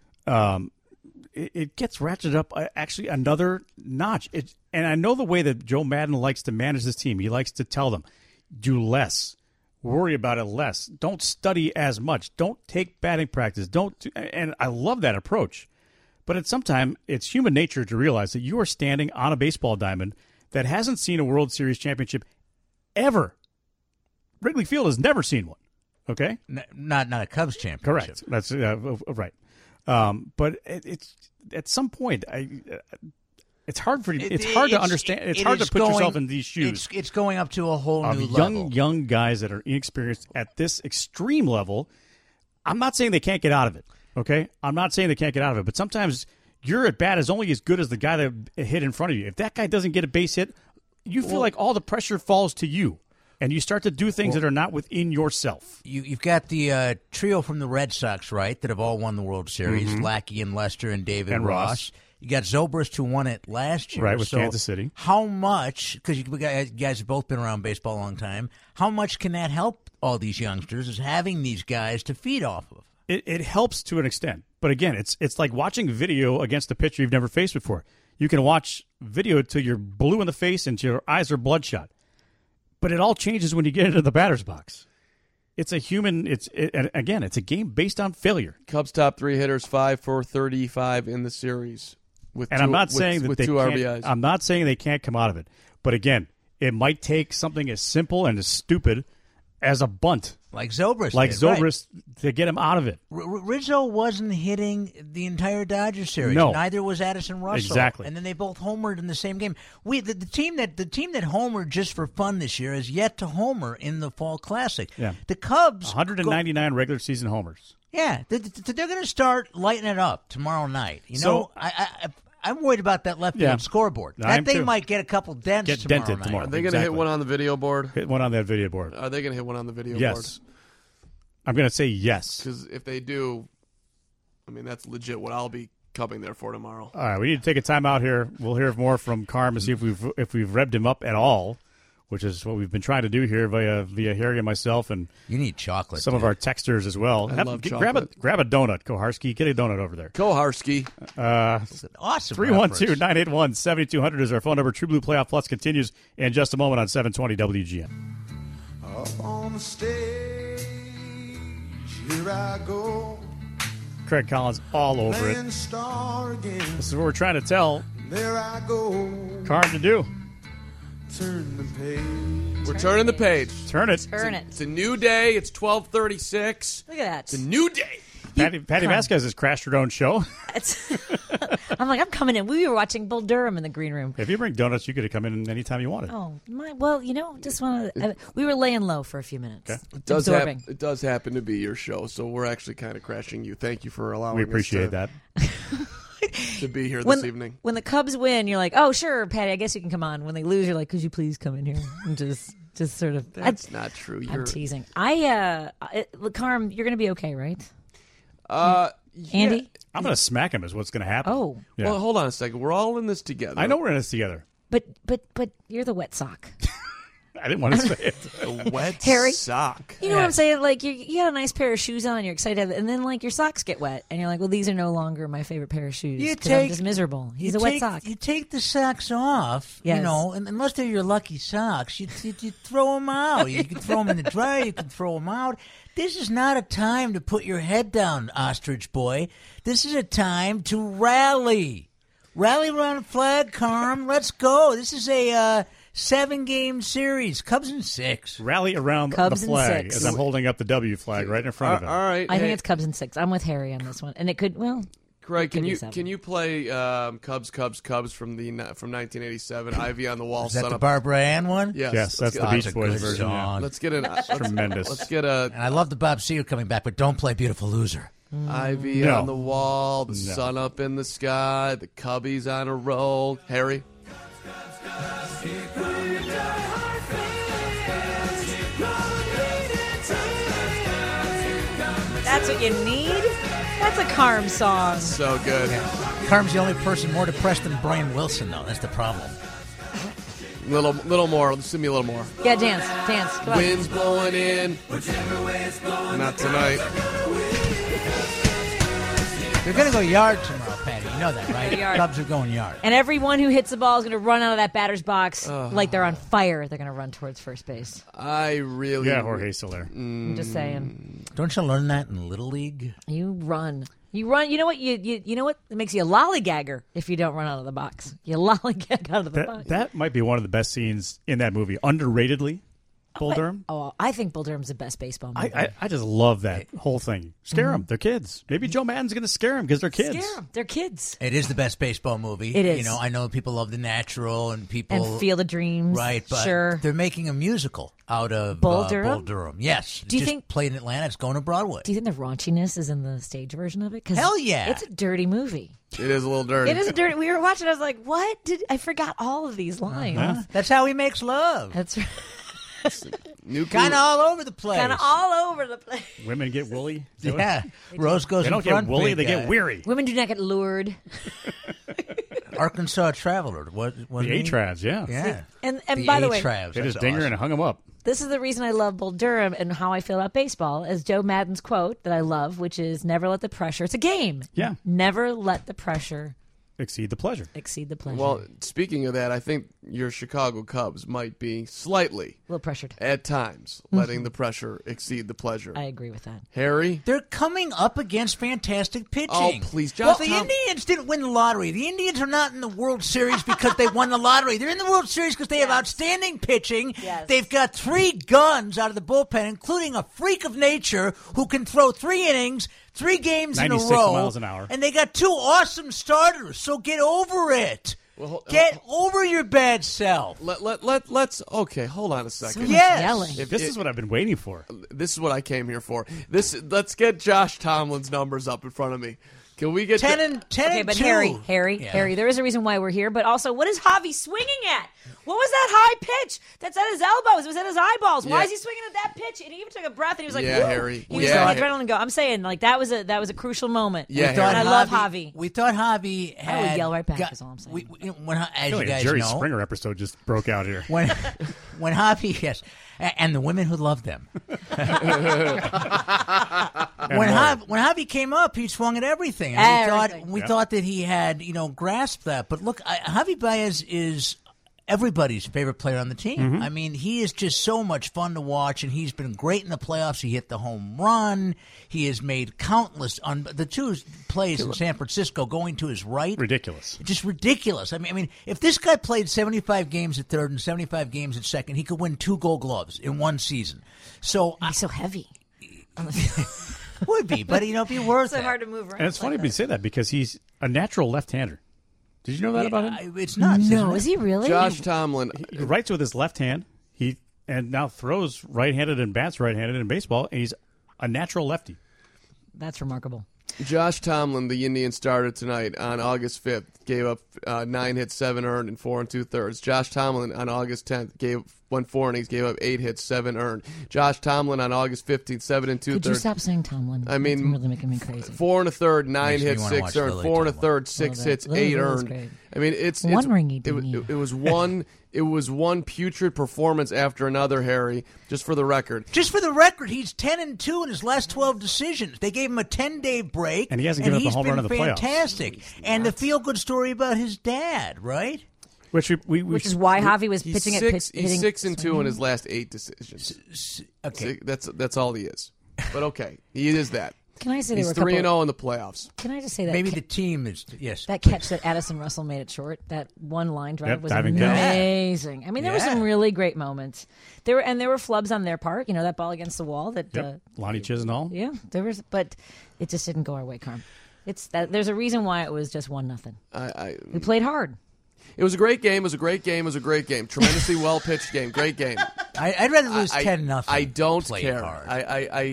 Speaker 3: it gets ratcheted up actually another notch. And I know the way that Joe Madden likes to manage this team. He likes to tell them, do less. Worry about it less. Don't study as much. Don't take batting practice. And I love that approach. But at some time, it's human nature to realize that you are standing on a baseball diamond that hasn't seen a World Series championship ever. Wrigley Field has never seen one. Okay,
Speaker 5: not a Cubs championship.
Speaker 3: Correct. That's right. But it's at some point, it's hard for you. It's hard to understand. It's hard to put yourself in these shoes.
Speaker 5: It's going up to a whole new level.
Speaker 3: Young guys that are inexperienced at this extreme level. I'm not saying they can't get out of it. Okay, I'm not saying they can't get out of it, but sometimes your at bat is only as good as the guy that hit in front of you. If that guy doesn't get a base hit, you feel like all the pressure falls to you, and you start to do things that are not within yourself.
Speaker 5: You've got the trio from the Red Sox, right, that have all won the World Series: Lackey and Lester and David
Speaker 3: and Ross.
Speaker 5: You got Zobrist, who won it last year.
Speaker 3: Right, with Kansas City.
Speaker 5: How much, because you guys have both been around baseball a long time, how much can that help all these youngsters is having these guys to feed off of?
Speaker 3: It helps to an extent. But again, it's like watching video against a pitcher you've never faced before. You can watch video till you're blue in the face and your eyes are bloodshot. But it all changes when you get into the batter's box. It's a human. It's a game based on failure.
Speaker 4: Cubs top 3 hitters, 5 for 35 in the series.
Speaker 3: I'm not saying that
Speaker 4: with
Speaker 3: they
Speaker 4: 2
Speaker 3: can't,
Speaker 4: RBIs.
Speaker 3: I'm not saying they can't come out of it. But again, it might take something as simple and as stupid as a bunt.
Speaker 5: Like Zobrist
Speaker 3: to get him out of it.
Speaker 5: Rizzo wasn't hitting the entire Dodgers series.
Speaker 3: No.
Speaker 5: Neither was Addison Russell.
Speaker 3: Exactly.
Speaker 5: And then they both homered in the same game. The team that homered just for fun this year has yet to homer in the Fall Classic.
Speaker 3: Yeah.
Speaker 5: The Cubs
Speaker 3: 199 regular season homers.
Speaker 5: Yeah, they're going to start lighting it up tomorrow night. I'm worried about that left field scoreboard. That thing might get a couple dents tomorrow night.
Speaker 4: Are they going to hit one on the video board?
Speaker 3: Hit one on that video board.
Speaker 4: Are they going to hit one on the video board?
Speaker 3: Yes. I'm going to say yes.
Speaker 4: Because if they do, I mean, that's legit what I'll be coming there for tomorrow.
Speaker 3: All right, we need to take a time out here. We'll hear more from Carm and see if we've revved him up at all, which is what we've been trying to do here via Harry and myself. And
Speaker 5: you need chocolate.
Speaker 3: Some of our texters as well.
Speaker 4: I love chocolate.
Speaker 3: Grab a donut, Koharski. Get a donut over there.
Speaker 4: Koharski.
Speaker 5: It's an awesome
Speaker 3: 312-981-7200 is our phone number. True Blue Playoff Plus continues in just a moment on 720 WGN.
Speaker 9: Up on the stage, here I go.
Speaker 3: Craig Collins all over it. This is what we're trying to tell
Speaker 9: there I go.
Speaker 3: Carm to do.
Speaker 9: turn the page.
Speaker 4: We're turning the page.
Speaker 3: Turn it.
Speaker 10: Turn it.
Speaker 4: It's a new day. It's 12:36.
Speaker 10: Look at that.
Speaker 4: It's a new day.
Speaker 3: Patty Vasquez has crashed her own show.
Speaker 10: I'm like, I'm coming in. We were watching Bull Durham in the green room.
Speaker 3: If you bring donuts, you could have come in anytime you wanted.
Speaker 10: Oh, well, just want to. We were laying low for a few minutes.
Speaker 3: Okay.
Speaker 4: It does happen to be your show, so we're actually kind of crashing you. Thank you for allowing
Speaker 3: We appreciate
Speaker 4: us
Speaker 3: that.
Speaker 4: to be here this evening.
Speaker 10: When the Cubs win, you're like, oh, sure, Patty, I guess you can come on. When they lose, you're like, could you please come in here? And just sort of.
Speaker 4: That's not true.
Speaker 10: I'm teasing. Carm, you're going to be okay, right? Andy?
Speaker 3: I'm going to smack him is what's going to happen.
Speaker 10: Oh.
Speaker 3: Yeah.
Speaker 4: Well, hold on a second. We're all in this together.
Speaker 3: I know we're in this together.
Speaker 10: But you're the wet sock.
Speaker 3: I didn't want to say it.
Speaker 4: A wet
Speaker 10: Harry,
Speaker 4: sock.
Speaker 10: You know what I'm saying? Like, you had a nice pair of shoes on, you're excited, and then, like, your socks get wet, and you're like, well, these are no longer my favorite pair of shoes because I'm just miserable. He's a wet sock.
Speaker 5: You take the socks off,
Speaker 10: Yes.
Speaker 5: you know, and unless they're your lucky socks, you throw them out. You can throw them in the dryer, you can throw them out. This is not a time to put your head down, ostrich boy. This is a time to rally. Rally around the flag, Carm. Let's go. This is a 7-game series. Cubs in 6.
Speaker 3: Rally around
Speaker 10: Cubs
Speaker 3: the
Speaker 10: in
Speaker 3: flag
Speaker 10: 6.
Speaker 3: as I'm holding up the W flag right in front of him.
Speaker 4: All right.
Speaker 10: I think it's Cubs in 6. I'm with Harry on this one. And it could,
Speaker 4: Craig,
Speaker 10: it could be
Speaker 4: can
Speaker 10: 7.
Speaker 4: you play Cubs from 1987? Ivy on the Wall.
Speaker 5: Is that
Speaker 4: Sun
Speaker 5: the
Speaker 4: Up.
Speaker 5: Barbara Ann one?
Speaker 4: Yes,
Speaker 3: that's the Beach Boys version.
Speaker 5: Song.
Speaker 4: Let's get an
Speaker 3: tremendous.
Speaker 4: Let's get a.
Speaker 5: And I love the Bob Seger coming back, but don't play Beautiful Loser.
Speaker 4: Ivy on the wall, the sun up in the sky, the Cubbies on a roll. Harry?
Speaker 10: That's what you need? That's a Carm song.
Speaker 4: So good.
Speaker 5: Carm's the only person more depressed than Brian Wilson, though. That's the problem.
Speaker 4: Little more. Let's give me a little more.
Speaker 10: Yeah, dance. Come on.
Speaker 4: Wind's blowing in. Not tonight.
Speaker 5: They're going to go yard tomorrow, Patty. You know that, right?
Speaker 10: Yard.
Speaker 5: Cubs are going yard.
Speaker 10: And everyone who hits the ball is going to run out of that batter's box like they're on fire. They're going to run towards first base.
Speaker 4: I really...
Speaker 3: Yeah, Jorge's still there.
Speaker 10: I'm just saying.
Speaker 5: Don't you learn that in Little League?
Speaker 10: You run. You know what? You know what? It makes you a lollygagger if you don't run out of the box. You lollygag out of the box.
Speaker 3: That might be one of the best scenes in that movie, underratedly. Bull Durham?
Speaker 10: I think Bull Durham's the best baseball movie.
Speaker 3: I just love that whole thing. Scare them. They're kids. Maybe Joe Madden's going to scare them because they're kids.
Speaker 10: Scare them. They're kids.
Speaker 5: It is the best baseball movie.
Speaker 10: It is.
Speaker 5: You know, I know people love The Natural and people...
Speaker 10: And Field of Dreams.
Speaker 5: Right, but
Speaker 10: sure.
Speaker 5: they're making a musical out of
Speaker 10: Bull Durham?
Speaker 5: Bull Durham. Yes.
Speaker 10: Do you
Speaker 5: just
Speaker 10: think...
Speaker 5: played in Atlanta. It's going to Broadway.
Speaker 10: Do you think the raunchiness is in the stage version of it? 'Cause
Speaker 5: Hell yeah.
Speaker 10: It's a dirty movie.
Speaker 4: It is a little dirty.
Speaker 10: It is dirty. We were watching. I was like, what? I forgot all of these lines.
Speaker 5: Uh-huh. That's how he makes love.
Speaker 10: That's right.
Speaker 5: Kind of all over the place.
Speaker 10: Kind of all over the place.
Speaker 3: Women get woolly.
Speaker 5: Yeah. Rose goes
Speaker 3: They
Speaker 5: in
Speaker 3: don't
Speaker 5: front.
Speaker 3: get woolly,
Speaker 5: big
Speaker 3: they
Speaker 5: guy.
Speaker 3: get weary.
Speaker 10: Women do not get lured.
Speaker 5: Arkansas Traveler. What
Speaker 3: The A-Travs, yeah.
Speaker 5: Yeah.
Speaker 10: And by the way,
Speaker 5: A-Travs,
Speaker 3: They just
Speaker 5: that's
Speaker 3: ding her
Speaker 5: awesome.
Speaker 3: and hung him up.
Speaker 10: this is the reason I love Bull Durham and how I feel about baseball, is Joe Madden's quote that I love, which is, never let the pressure, it's a game.
Speaker 3: Yeah.
Speaker 10: Never let the pressure
Speaker 3: Exceed the pleasure.
Speaker 10: exceed the pleasure.
Speaker 4: Well, speaking of that, I think your Chicago Cubs might be slightly,
Speaker 10: a little pressured.
Speaker 4: at times, letting the pressure exceed the pleasure.
Speaker 10: I agree with that.
Speaker 4: Harry?
Speaker 5: They're coming up against fantastic pitching.
Speaker 4: Oh, please,
Speaker 5: Well,
Speaker 4: Josh
Speaker 5: the Indians didn't win the lottery. The Indians are not in the World Series because they won the lottery. They're in the World Series because they have outstanding pitching.
Speaker 10: Yes.
Speaker 5: They've got 3 guns out of the bullpen, including a freak of nature who can throw 3 innings, 3 games in a
Speaker 3: 96
Speaker 5: row.
Speaker 3: miles an hour.
Speaker 5: And they got 2 awesome starters, so get over it. Get over your bad self.
Speaker 4: Let's okay. Hold on a second.
Speaker 5: Yes.
Speaker 10: Yelling.
Speaker 3: This is what I've been waiting for.
Speaker 4: This is what I came here for. Let's get Josh Tomlin's numbers up in front of me. Can we get
Speaker 5: 10 and
Speaker 10: Okay, but
Speaker 5: 2.
Speaker 10: Harry, there is a reason why we're here. But also, what is Javi swinging at? What was that high pitch? That's at his elbows. It was at his eyeballs. Why
Speaker 4: Yeah.
Speaker 10: is he swinging at that pitch? And he even took a breath and he was like,
Speaker 4: Yeah,
Speaker 10: woo.
Speaker 4: Harry.
Speaker 10: He was
Speaker 4: Yeah.
Speaker 10: letting adrenaline go. I'm saying, like, that was a crucial moment.
Speaker 4: Yeah,
Speaker 10: and
Speaker 4: Harry.
Speaker 10: I love Javi.
Speaker 5: We thought Javi had...
Speaker 10: I would yell right back,
Speaker 5: got-
Speaker 10: is all I'm saying.
Speaker 5: as
Speaker 3: I feel
Speaker 5: you
Speaker 3: like a
Speaker 5: guys
Speaker 3: Jerry
Speaker 5: know...
Speaker 3: Springer episode just broke out here.
Speaker 5: When Javi, yes, and the women who loved them. when Javi came up, he swung at everything. And we thought that he had, grasped that. But look, Javi Baez is everybody's favorite player on the team.
Speaker 3: Mm-hmm.
Speaker 5: I mean, he is just so much fun to watch, and he's been great in the playoffs. He hit the home run. He has made countless the two plays in San Francisco going to his right.
Speaker 3: Ridiculous.
Speaker 5: Just ridiculous. I mean, if this guy played 75 games at third and 75 games at second, he could win 2 Gold Gloves in one season. So
Speaker 10: he's so heavy.
Speaker 5: Would be, but it'd be worth it.
Speaker 10: So hard to move around.
Speaker 3: And it's funny you say that because he's a natural left-hander. Did you know that about him?
Speaker 5: It's nuts.
Speaker 10: No, is he really?
Speaker 4: Josh Tomlin.
Speaker 3: He writes with his left hand. And now throws right-handed and bats right-handed in baseball. And he's a natural lefty.
Speaker 10: That's remarkable.
Speaker 4: Josh Tomlin, the Indian starter tonight on August 5th, gave up 9 hits, 7 earned, and 4 2/3. Josh Tomlin on August 10th went 4 innings, gave up 8 hits, 7 earned. Josh Tomlin on August 15th, 7 2/3.
Speaker 10: Could you stop saying Tomlin?
Speaker 4: I mean,
Speaker 10: it's really making me crazy.
Speaker 4: 4 1/3, 9 hits, 6 earned. 4 1/3, 6 hits, 8 earned. I mean, it was one putrid performance after another, Harry, just for the record.
Speaker 5: Just for the record, he's 10-2 in his last 12 decisions. They gave him a 10-day break.
Speaker 3: And he hasn't given up a home run in the playoffs.
Speaker 5: Fantastic. And the feel-good story about his dad, right?
Speaker 3: Which
Speaker 10: is why Javi was pitching at pitch.
Speaker 4: He's 6-2 in his last 8 decisions.
Speaker 5: Okay.
Speaker 4: That's all he is. But okay, he is that.
Speaker 10: Can I say
Speaker 4: he's 3-0 in the playoffs?
Speaker 10: Can I just say that
Speaker 5: maybe the team is
Speaker 10: that catch that Addison Russell made it short, that one line drive was
Speaker 3: diving
Speaker 10: amazing. I mean, there were some really great moments. There were flubs on their part. That ball against the wall that
Speaker 3: Lonnie Chisenhall.
Speaker 10: Yeah, there was, but it just didn't go our way, Carm. It's that there's a reason why it was just 1-0. We played hard.
Speaker 4: It was a great game. It was a great game. It was a great game. Tremendously well pitched game. Great game.
Speaker 5: I'd rather lose 10-0.
Speaker 4: I don't
Speaker 5: play
Speaker 4: care.
Speaker 5: Hard.
Speaker 10: I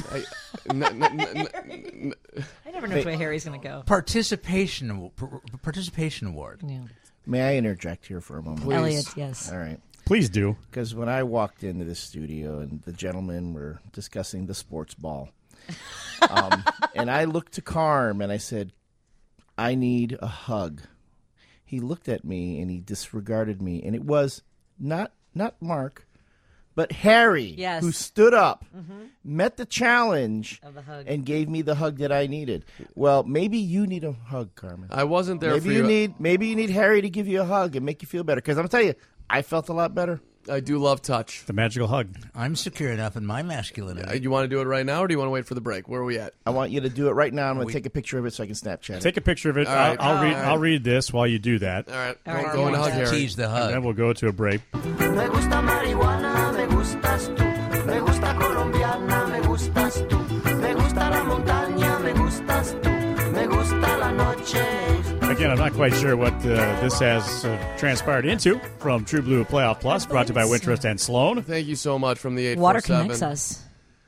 Speaker 10: never know which way Harry's going to go.
Speaker 5: Participation award.
Speaker 10: Yeah.
Speaker 8: May I interject here for a moment?
Speaker 4: Please.
Speaker 10: Elliot, yes.
Speaker 8: All right.
Speaker 3: Please do.
Speaker 8: Because when I walked into this studio and the gentlemen were discussing the sports ball, and I looked to Carm and I said, I need a hug. He looked at me and he disregarded me, and it was not Mark, but Harry, who stood up, met the challenge,
Speaker 10: of the hug,
Speaker 8: and gave me the hug that I needed. Well, maybe you need a hug, Carmen.
Speaker 4: I wasn't there.
Speaker 8: Maybe you need Harry to give you a hug and make you feel better. Because I'm gonna tell you, I felt a lot better.
Speaker 4: I do love touch.
Speaker 3: The magical hug.
Speaker 5: I'm secure enough in my masculinity.
Speaker 4: You want to do it right now, or do you want to wait for the break? Where are we at?
Speaker 8: I want you to do it right now. I'm going to take a picture of it so I can Snapchat it.
Speaker 3: Take a picture of it.
Speaker 4: Right.
Speaker 3: I'll read this while you do that.
Speaker 4: All right.
Speaker 10: Go
Speaker 4: and hug Harry.
Speaker 5: Tease the hug.
Speaker 3: And then we'll go to a break.
Speaker 9: Me gusta marihuana, me gustas tú. Me gusta colombiana, me gustas tú. Me gusta la montaña, me gustas tú. Me gusta la noche.
Speaker 3: Again, I'm not quite sure what this has transpired into from True Blue Playoff Plus, brought to you by Wintrust and Sloan.
Speaker 4: Thank you so much from the 847.
Speaker 10: Water connects us.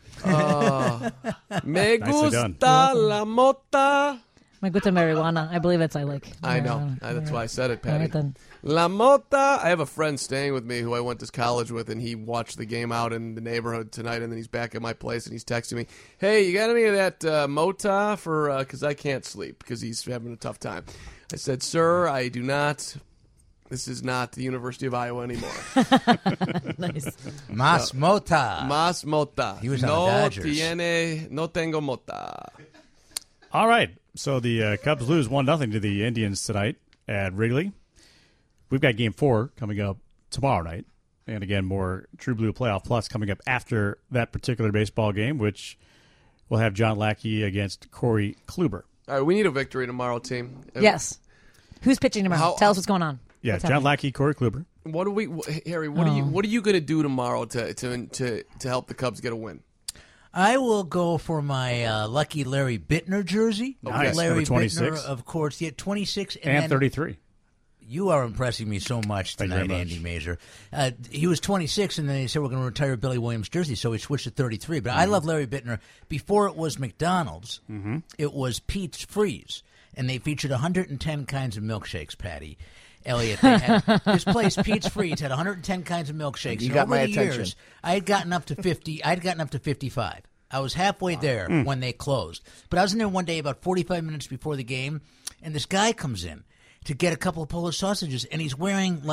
Speaker 4: Me gusta la mota.
Speaker 10: Me gusta marijuana. I believe it's I like.
Speaker 4: I know. That's why I said it, Patty. La mota. I have a friend staying with me who I went to college with, and he watched the game out in the neighborhood tonight, and then he's back at my place, and he's texting me, hey, you got any of that mota for, because I can't sleep, because he's having a tough time. I said, sir, I do not. This is not the University of Iowa anymore.
Speaker 10: Nice.
Speaker 5: Mas mota.
Speaker 4: Mas mota.
Speaker 5: He was on the Dodgers.
Speaker 4: No tengo mota.
Speaker 3: All right. So the Cubs lose 1-0 to the Indians tonight at Wrigley. We've got Game 4 coming up tomorrow night. And again, more True Blue Playoff Plus coming up after that particular baseball game, which will have John Lackey against Corey Kluber.
Speaker 4: All right, we need a victory tomorrow, team.
Speaker 10: Yes. Who's pitching tomorrow? Tell us what's going on.
Speaker 3: Yeah,
Speaker 10: What's
Speaker 3: John
Speaker 10: happening?
Speaker 3: Lackey, Corey Kluber.
Speaker 4: What do we, Harry? What are you going to do tomorrow to help the Cubs get a win?
Speaker 5: I will go for my lucky Larry Bittner jersey.
Speaker 3: Nice.
Speaker 5: Larry
Speaker 3: Number 26.
Speaker 5: Bittner, of course. Yeah, 26
Speaker 3: And 33.
Speaker 5: You are impressing me so much tonight, Andy Mazer. He was 26, and then he said we're going to retire Billy Williams' jersey, so he switched to 33. But I love Larry Bittner. Before it was McDonald's, it was Pete's Freeze, and they featured 110 kinds of milkshakes, Patty. Elliot, they had, this place, Pete's Freeze, had 110 kinds of milkshakes.
Speaker 8: You got my attention.
Speaker 5: Years, I had gotten up to 50. I had gotten up to 55. I was halfway there when they closed. But I was in there one day about 45 minutes before the game, and this guy comes in to get a couple of Polish sausages, and he's wearing, like,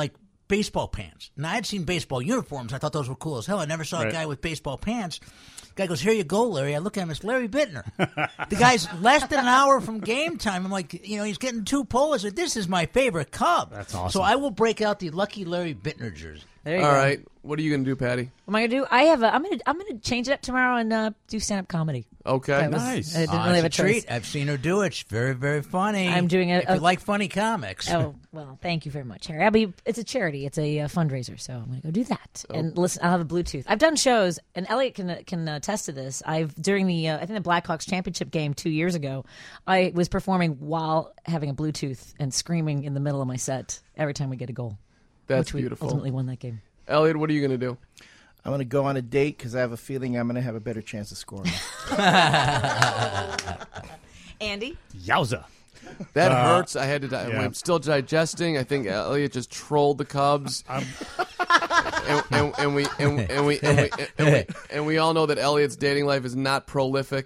Speaker 5: baseball pants. Now, I'd seen baseball uniforms. I thought those were cool as hell. I never saw a guy with baseball pants. The guy goes, "Here you go, Larry." I look at him, it's Larry Bittner. The guy's less than an hour from game time. I'm like, he's getting 2 polos. This is my favorite Cub.
Speaker 3: That's awesome.
Speaker 5: So I will break out the lucky Larry Bittner jersey.
Speaker 10: There you
Speaker 4: All
Speaker 10: go.
Speaker 4: right. What are you going to do, Patty?
Speaker 10: What am I gonna do? I'm gonna change it up tomorrow and do stand up comedy.
Speaker 4: Okay.
Speaker 10: I didn't really have a choice.
Speaker 5: Treat. I've seen her do it. She's very, very funny.
Speaker 10: I'm doing it.
Speaker 5: If you like funny comics.
Speaker 10: Oh well, thank you very much, Harry. It's a charity. It's a fundraiser, so I'm going to go do that. And listen, I'll have a Bluetooth. I've done shows, and Elliot can attest to this. During the I think the Blackhawks championship game 2 years ago, I was performing while having a Bluetooth and screaming in the middle of my set every time we get a goal.
Speaker 4: That's
Speaker 10: which
Speaker 4: beautiful.
Speaker 10: We ultimately won that game.
Speaker 4: Elliot, what are you going to do?
Speaker 8: I'm going to go on a date because I have a feeling I'm going to have a better chance of scoring.
Speaker 10: Andy?
Speaker 3: Yowza.
Speaker 4: That hurts. I had to.
Speaker 3: Yeah.
Speaker 4: I'm still digesting. I think Elliot just trolled the Cubs. And we all know that Elliot's dating life is not prolific.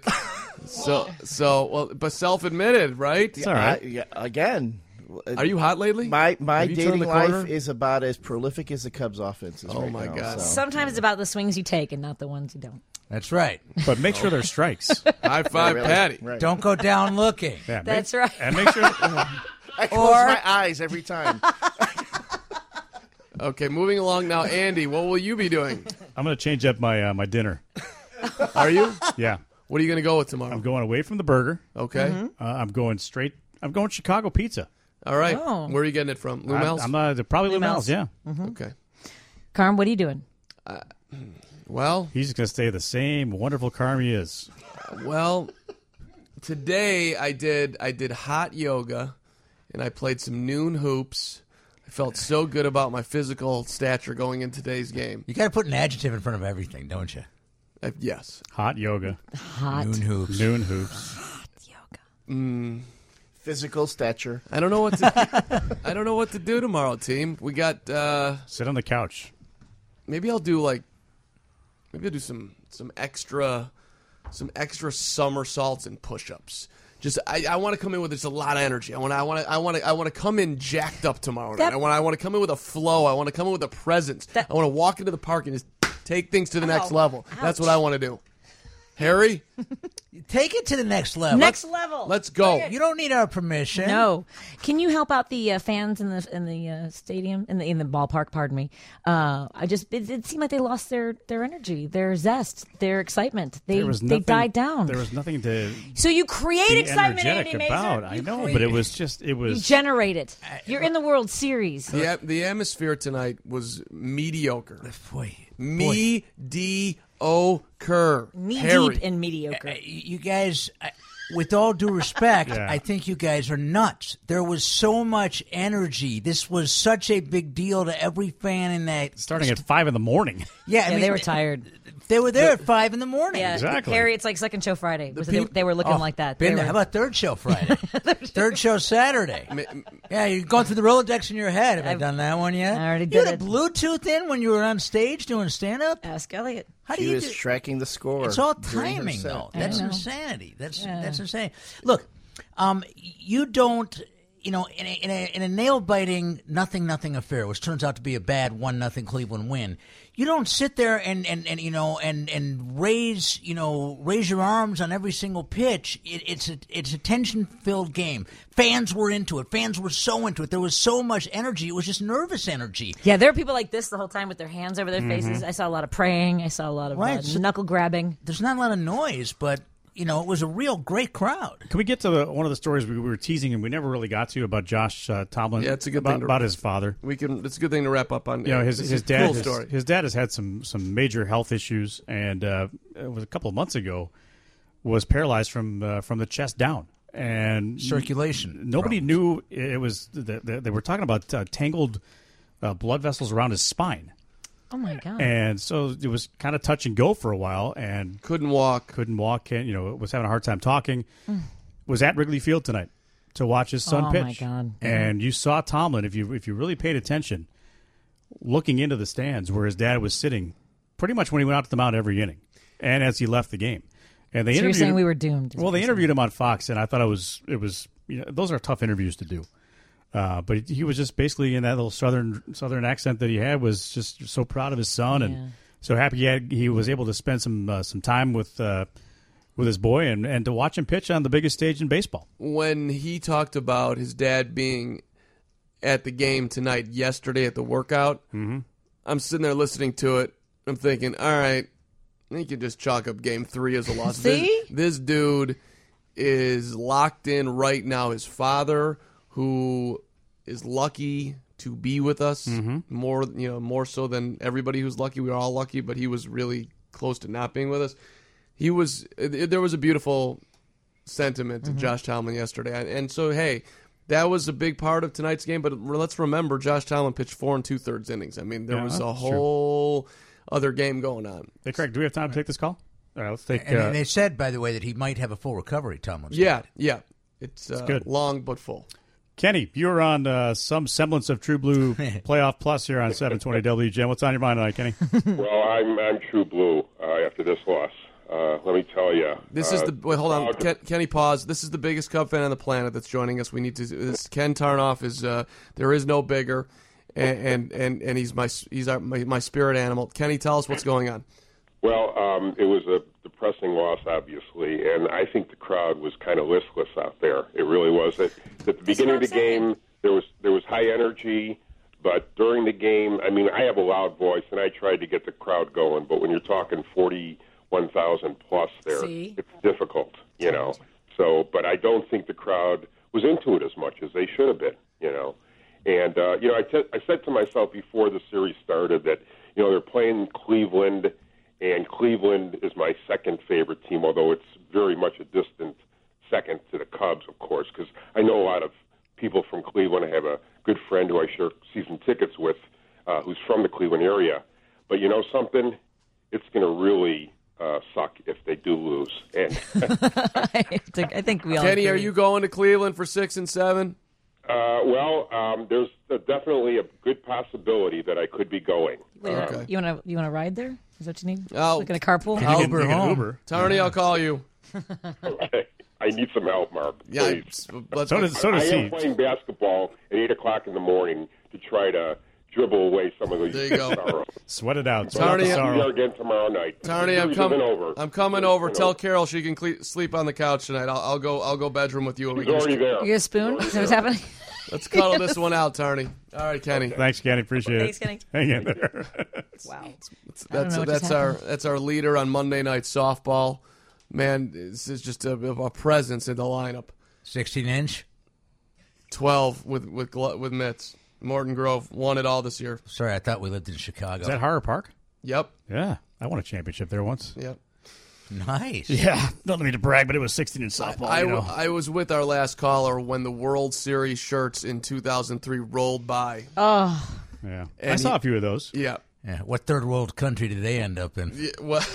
Speaker 4: But self-admitted, right?
Speaker 3: It's all right.
Speaker 8: Again.
Speaker 4: Are you hot lately?
Speaker 8: My
Speaker 4: Have you turned
Speaker 8: dating
Speaker 4: the corner?
Speaker 8: life is about as prolific as the Cubs' offense is.
Speaker 4: Oh, my
Speaker 8: now,
Speaker 4: God.
Speaker 8: so.
Speaker 10: Sometimes it's about the swings you take and not the ones you don't.
Speaker 5: That's right.
Speaker 3: But make sure they're strikes.
Speaker 4: High five, Patty.
Speaker 8: Right.
Speaker 5: Don't go down looking.
Speaker 3: Yeah,
Speaker 10: That's right.
Speaker 3: And make sure.
Speaker 8: I close my eyes every time.
Speaker 4: Okay, moving along now. Andy, what will you be doing?
Speaker 3: I'm going to change up my my dinner.
Speaker 4: Are you?
Speaker 3: Yeah.
Speaker 4: What are you going to go with tomorrow?
Speaker 3: I'm going away from the burger.
Speaker 4: Okay.
Speaker 3: I'm going Chicago pizza.
Speaker 4: All right.
Speaker 10: Oh.
Speaker 4: Where are you getting it from? Lou Mel's?
Speaker 3: I'm probably Lou Mel's, yeah.
Speaker 4: Okay.
Speaker 10: Carm, what are you doing?
Speaker 4: Well,
Speaker 3: He's going to stay the same wonderful Carm he is.
Speaker 4: well, today I did hot yoga, and I played some noon hoops. I felt so good about my physical stature going in today's game.
Speaker 5: You got to put an adjective in front of everything, don't you?
Speaker 4: Yes.
Speaker 3: Hot yoga.
Speaker 10: Hot.
Speaker 5: Noon hoops.
Speaker 3: Noon hoops.
Speaker 10: Yoga.
Speaker 8: Physical stature.
Speaker 4: I don't know what to do tomorrow, team. We got
Speaker 3: Sit on the couch.
Speaker 4: maybe I'll do some extra somersaults and push-ups. Just I want to come in with just a lot of energy. I want to come in jacked up tomorrow night. I want to come in with a flow. I want to come in with a presence. I want to walk into the park and just take things to the next level. That's what I want to do. Harry,
Speaker 5: Take it to the next level.
Speaker 10: Next level.
Speaker 4: let's go.
Speaker 5: You don't need our permission.
Speaker 10: No. Can you help out the fans in the stadium in the ballpark? Pardon me. It seemed like they lost their energy, their zest, their excitement. They died down.
Speaker 3: There was nothing to.
Speaker 10: So you create
Speaker 3: be
Speaker 10: excitement,
Speaker 3: energetic
Speaker 10: Andy
Speaker 3: about.
Speaker 10: Mazer.
Speaker 3: I know, but it was.
Speaker 10: You generate it. You're in the World Series.
Speaker 4: The atmosphere tonight was mediocre.
Speaker 5: Boy.
Speaker 4: Mediocre.
Speaker 10: Knee
Speaker 4: Harry.
Speaker 10: deep in mediocre.
Speaker 5: You guys, with all due respect,
Speaker 3: Yeah.
Speaker 5: I think you guys are nuts. There was so much energy. This was such a big deal to every fan in that.
Speaker 3: Starting at 5 a.m.
Speaker 5: Yeah, I mean,
Speaker 10: they were tired.
Speaker 5: They were there at 5 a.m.
Speaker 10: Yeah,
Speaker 3: Exactly.
Speaker 10: Harry, it's like second show Friday. They were looking like that.
Speaker 5: Been
Speaker 10: They
Speaker 5: there.
Speaker 10: were-
Speaker 5: How about third show Friday? Third show Saturday. Yeah, you're going through the Rolodex in your head. Have I done that one yet?
Speaker 10: I already
Speaker 5: You
Speaker 10: did
Speaker 5: had
Speaker 10: it.
Speaker 5: a Bluetooth in when you were on stage doing stand-up?
Speaker 10: Ask Elliot.
Speaker 5: How do
Speaker 8: She
Speaker 5: you
Speaker 8: was
Speaker 5: do?
Speaker 8: tracking the score.
Speaker 5: It's all
Speaker 8: during her
Speaker 5: timing,
Speaker 8: set.
Speaker 5: though.
Speaker 10: I
Speaker 5: That's
Speaker 10: know.
Speaker 5: insanity. That's
Speaker 10: Yeah.
Speaker 5: insane. Look, you don't. In a nail-biting nothing affair, which turns out to be a bad 1-0 Cleveland win, you don't sit there and raise your arms on every single pitch. It's a tension-filled game. Fans were into it. Fans were so into it. There was so much energy. It was just nervous energy.
Speaker 10: Yeah, there were people like this the whole time with their hands over their faces. I saw a lot of praying. I saw a lot of knuckle grabbing.
Speaker 5: There's not a lot of noise, but it was a real great crowd.
Speaker 3: Can we get to one of the stories we were teasing and we never really got to about Josh Tomlin?
Speaker 4: Yeah, it's a good
Speaker 3: about,
Speaker 4: thing
Speaker 3: about his father.
Speaker 4: It's a good thing to wrap up on.
Speaker 3: His dad.
Speaker 4: Cool story.
Speaker 3: His dad has had some major health issues, and it was a couple of months ago. Was paralyzed from the chest down, and
Speaker 5: circulation.
Speaker 3: Nobody knew it was. They were talking about tangled blood vessels around his spine.
Speaker 10: Oh my God!
Speaker 3: And so it was kind of touch and go for a while, and
Speaker 4: couldn't walk,
Speaker 3: and was having a hard time talking. Was at Wrigley Field tonight to watch his son pitch.
Speaker 10: Oh my God!
Speaker 3: And you saw Tomlin, if you really paid attention, looking into the stands where his dad was sitting, pretty much when he went out to the mound every inning, and as he left the game. And they
Speaker 10: So you're
Speaker 3: interviewed
Speaker 10: saying
Speaker 3: him,
Speaker 10: we were doomed?
Speaker 3: Well, they interviewed him on Fox, and I thought it was those are tough interviews to do. But he was just basically in that little southern accent that he had, was just so proud of his son and so happy he was able to spend some time with his boy and to watch him pitch on the biggest stage in baseball.
Speaker 4: When he talked about his dad being at the game tonight, yesterday at the workout, I'm sitting there listening to it. I'm thinking, all right, you can just chalk up Game 3 as a loss.
Speaker 10: See?
Speaker 4: This dude is locked in right now. His father, who is lucky to be with us, more so than everybody who's lucky. We are all lucky, but he was really close to not being with us. There was a beautiful sentiment to Josh Tomlin yesterday. And so, hey, that was a big part of tonight's game, but let's remember Josh Tomlin pitched 4 2/3 innings. I mean, there was a whole other game going on.
Speaker 3: Hey, Craig, do we have time to take this call? All right, let's take.
Speaker 5: And they said, by the way, that he might have a full recovery. Tomlin.
Speaker 4: Yeah. It's
Speaker 3: good.
Speaker 4: Long but full.
Speaker 3: Kenny, you're on some semblance of True Blue Playoff Plus here on 720 WGN. What's on your mind tonight, Kenny?
Speaker 11: Well, I'm True Blue after this loss. Let me tell you.
Speaker 4: This is wait, hold on, Kenny. Pause. This is the biggest Cub fan on the planet that's joining us. We need to. This Ken Tarnoff is. There is no bigger, and he's my spirit animal. Kenny, tell us what's going on.
Speaker 11: Well, it was a depressing loss, obviously, and I think the crowd was kind of listless out there. It really was. At the beginning of the game, there was high energy, but during the game, I mean, I have a loud voice, and I tried to get the crowd going, but when you're talking 41,000 plus there, it's difficult, you know. So, but I don't think the crowd was into it as much as they should have been, you know. And, I said to myself before the series started that, they're playing Cleveland, and Cleveland is my second favorite team, although it's very much a distant second to the Cubs, of course, because I know a lot of people from Cleveland. I have a good friend who I share season tickets with who's from the Cleveland area. But you know something? It's going to really suck if they do lose. And
Speaker 10: I think we all
Speaker 4: Kenny,
Speaker 10: agree.
Speaker 4: are you going to Cleveland for 6 and 7?
Speaker 11: There's definitely a good possibility that I could be going.
Speaker 10: Wait, you want to ride there? Is that what you need?
Speaker 4: Oh,
Speaker 10: Like in a carpool?
Speaker 4: I'll
Speaker 3: Uber home. Uber.
Speaker 4: Tony, I'll call you.
Speaker 11: Okay. I need some help, Mark.
Speaker 4: Yeah,
Speaker 11: please.
Speaker 3: So does
Speaker 11: I
Speaker 3: he.
Speaker 11: am playing basketball at 8 o'clock in the morning to try to dribble away some of these
Speaker 4: There you go.
Speaker 11: sorrow.
Speaker 3: Sweat it out.
Speaker 11: So I'll be there again tomorrow night.
Speaker 4: Tony, I'm coming over. Tell Carol she can sleep on the couch tonight. I'll go bedroom with you.
Speaker 11: She's already there.
Speaker 10: You get a spoon? Is that what's happening?
Speaker 4: Let's cuddle this one out, Tony. All right, Kenny.
Speaker 3: Thanks, Kenny. Appreciate
Speaker 10: Thanks,
Speaker 3: it.
Speaker 10: Kenny.
Speaker 3: Hang in there.
Speaker 10: Wow.
Speaker 4: That's our leader on Monday Night Softball. Man, this is just a presence in the lineup.
Speaker 5: 16-inch?
Speaker 4: 12 with mitts. Morton Grove won it all this year.
Speaker 5: Sorry, I thought we lived in Chicago.
Speaker 3: Is that Harper Park?
Speaker 4: Yep.
Speaker 3: Yeah. I won a championship there once.
Speaker 4: Yep.
Speaker 5: Nice.
Speaker 3: Yeah. Don't need to brag, but it was 16 in softball.
Speaker 4: I was with our last caller when the World Series shirts in 2003 rolled by.
Speaker 10: Oh.
Speaker 3: Yeah.
Speaker 4: And
Speaker 3: I saw a few of those.
Speaker 4: Yeah.
Speaker 5: Yeah. What third world country did they end up in?
Speaker 4: Yeah, well,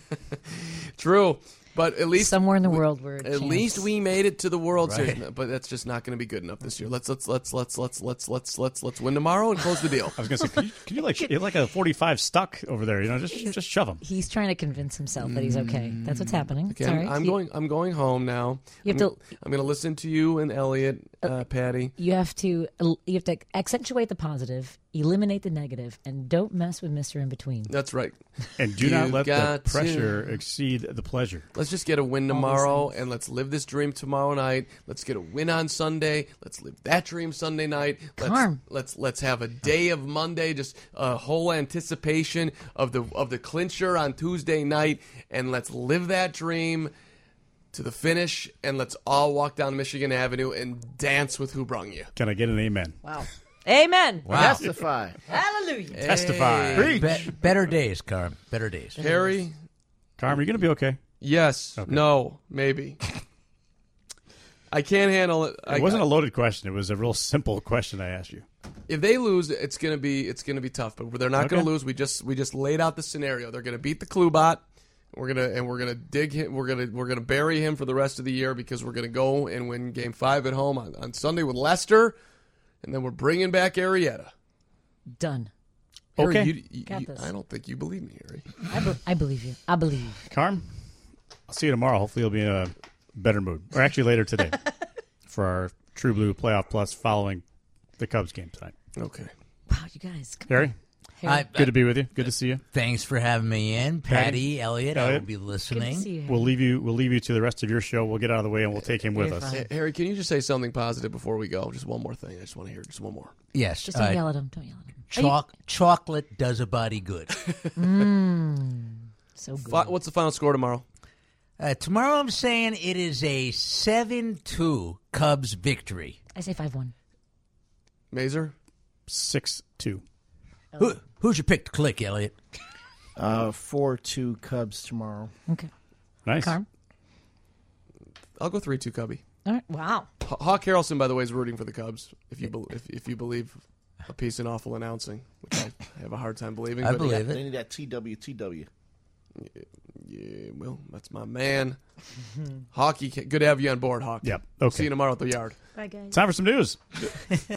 Speaker 4: true. But at least
Speaker 10: somewhere in the world where
Speaker 4: at least we made it to the World Series.
Speaker 5: Right.
Speaker 4: But that's just not going to be good enough this year. Let's win tomorrow and close the deal.
Speaker 3: I was going to say, can you like a 45 stuck over there? Just shove him.
Speaker 10: He's trying to convince himself that he's okay. That's what's happening.
Speaker 4: Okay,
Speaker 10: It's all right.
Speaker 4: I'm going home now.
Speaker 10: You have
Speaker 4: I'm going to listen to you and Elliot, Patty.
Speaker 10: You have to accentuate the positive, eliminate the negative, and don't mess with Mr. In Between.
Speaker 4: That's right.
Speaker 3: And do not let the pressure exceed the pleasure.
Speaker 4: Let's just get a win tomorrow, and let's live this dream tomorrow night. Let's get a win on Sunday. Let's live that dream Sunday night. Let's have a day of Monday, just a whole anticipation of the clincher on Tuesday night, and let's live that dream to the finish, and let's all walk down Michigan Avenue and dance with Who Brung You.
Speaker 3: Can I get an amen?
Speaker 10: Wow. Amen.
Speaker 8: Wow. Testify.
Speaker 10: Hallelujah.
Speaker 3: Testify.
Speaker 5: Preach. Better days, Carm. Better days.
Speaker 4: Harry?
Speaker 3: Carm, are you going to be okay?
Speaker 4: Yes. Okay. No. Maybe. I can't handle it.
Speaker 3: It wasn't a loaded question. It was a real simple question I asked you.
Speaker 4: If they lose, it's gonna be tough. But they're not gonna lose. We just laid out the scenario. They're gonna beat the Klubot. We're gonna dig him. We're gonna bury him for the rest of the year because we're gonna go and win Game 5 at home on Sunday with Leicester, and then we're bringing back Arrieta.
Speaker 10: Done.
Speaker 4: Harry,
Speaker 3: Okay.
Speaker 4: I don't think you believe me, Harry.
Speaker 10: I believe you. I believe.
Speaker 3: Carm, I'll see you tomorrow. Hopefully you'll be in a better mood. Or actually later today for our True Blue Playoff Plus following the Cubs game tonight.
Speaker 4: Okay.
Speaker 10: Wow, you guys.
Speaker 3: Harry? Good to be with you. Good to see you.
Speaker 5: Thanks for having me in. Patty, Elliot, I will be listening.
Speaker 10: Good to see you.
Speaker 3: We'll leave you to the rest of your show. We'll get out of the way and we'll take him with us.
Speaker 4: Harry, can you just say something positive before we go? Just one more thing. I just want to hear just one more.
Speaker 5: Yes.
Speaker 10: Just don't yell at him. Don't yell at him.
Speaker 5: Chocolate does a body good.
Speaker 10: So good.
Speaker 4: What's the final score tomorrow?
Speaker 5: Tomorrow I'm saying it is a 7-2 Cubs victory.
Speaker 10: I say 5-1.
Speaker 4: Mazer?
Speaker 3: 6-2.
Speaker 5: Who's your pick to click, Elliot?
Speaker 8: 4-2 Cubs tomorrow.
Speaker 10: Okay.
Speaker 3: Nice.
Speaker 10: Carm?
Speaker 4: I'll go 3-2 Cubby.
Speaker 10: All right. Wow.
Speaker 4: Hawk Harrelson, by the way, is rooting for the Cubs. If you believe a piece in awful announcing, which I have a hard time believing.
Speaker 5: I believe it.
Speaker 8: They need that TW.
Speaker 4: Yeah, well, that's my man. Hockey, good to have you on board, Hawk.
Speaker 3: Yep. Okay.
Speaker 4: See you tomorrow at the yard.
Speaker 10: Bye, guys.
Speaker 3: Time for some news.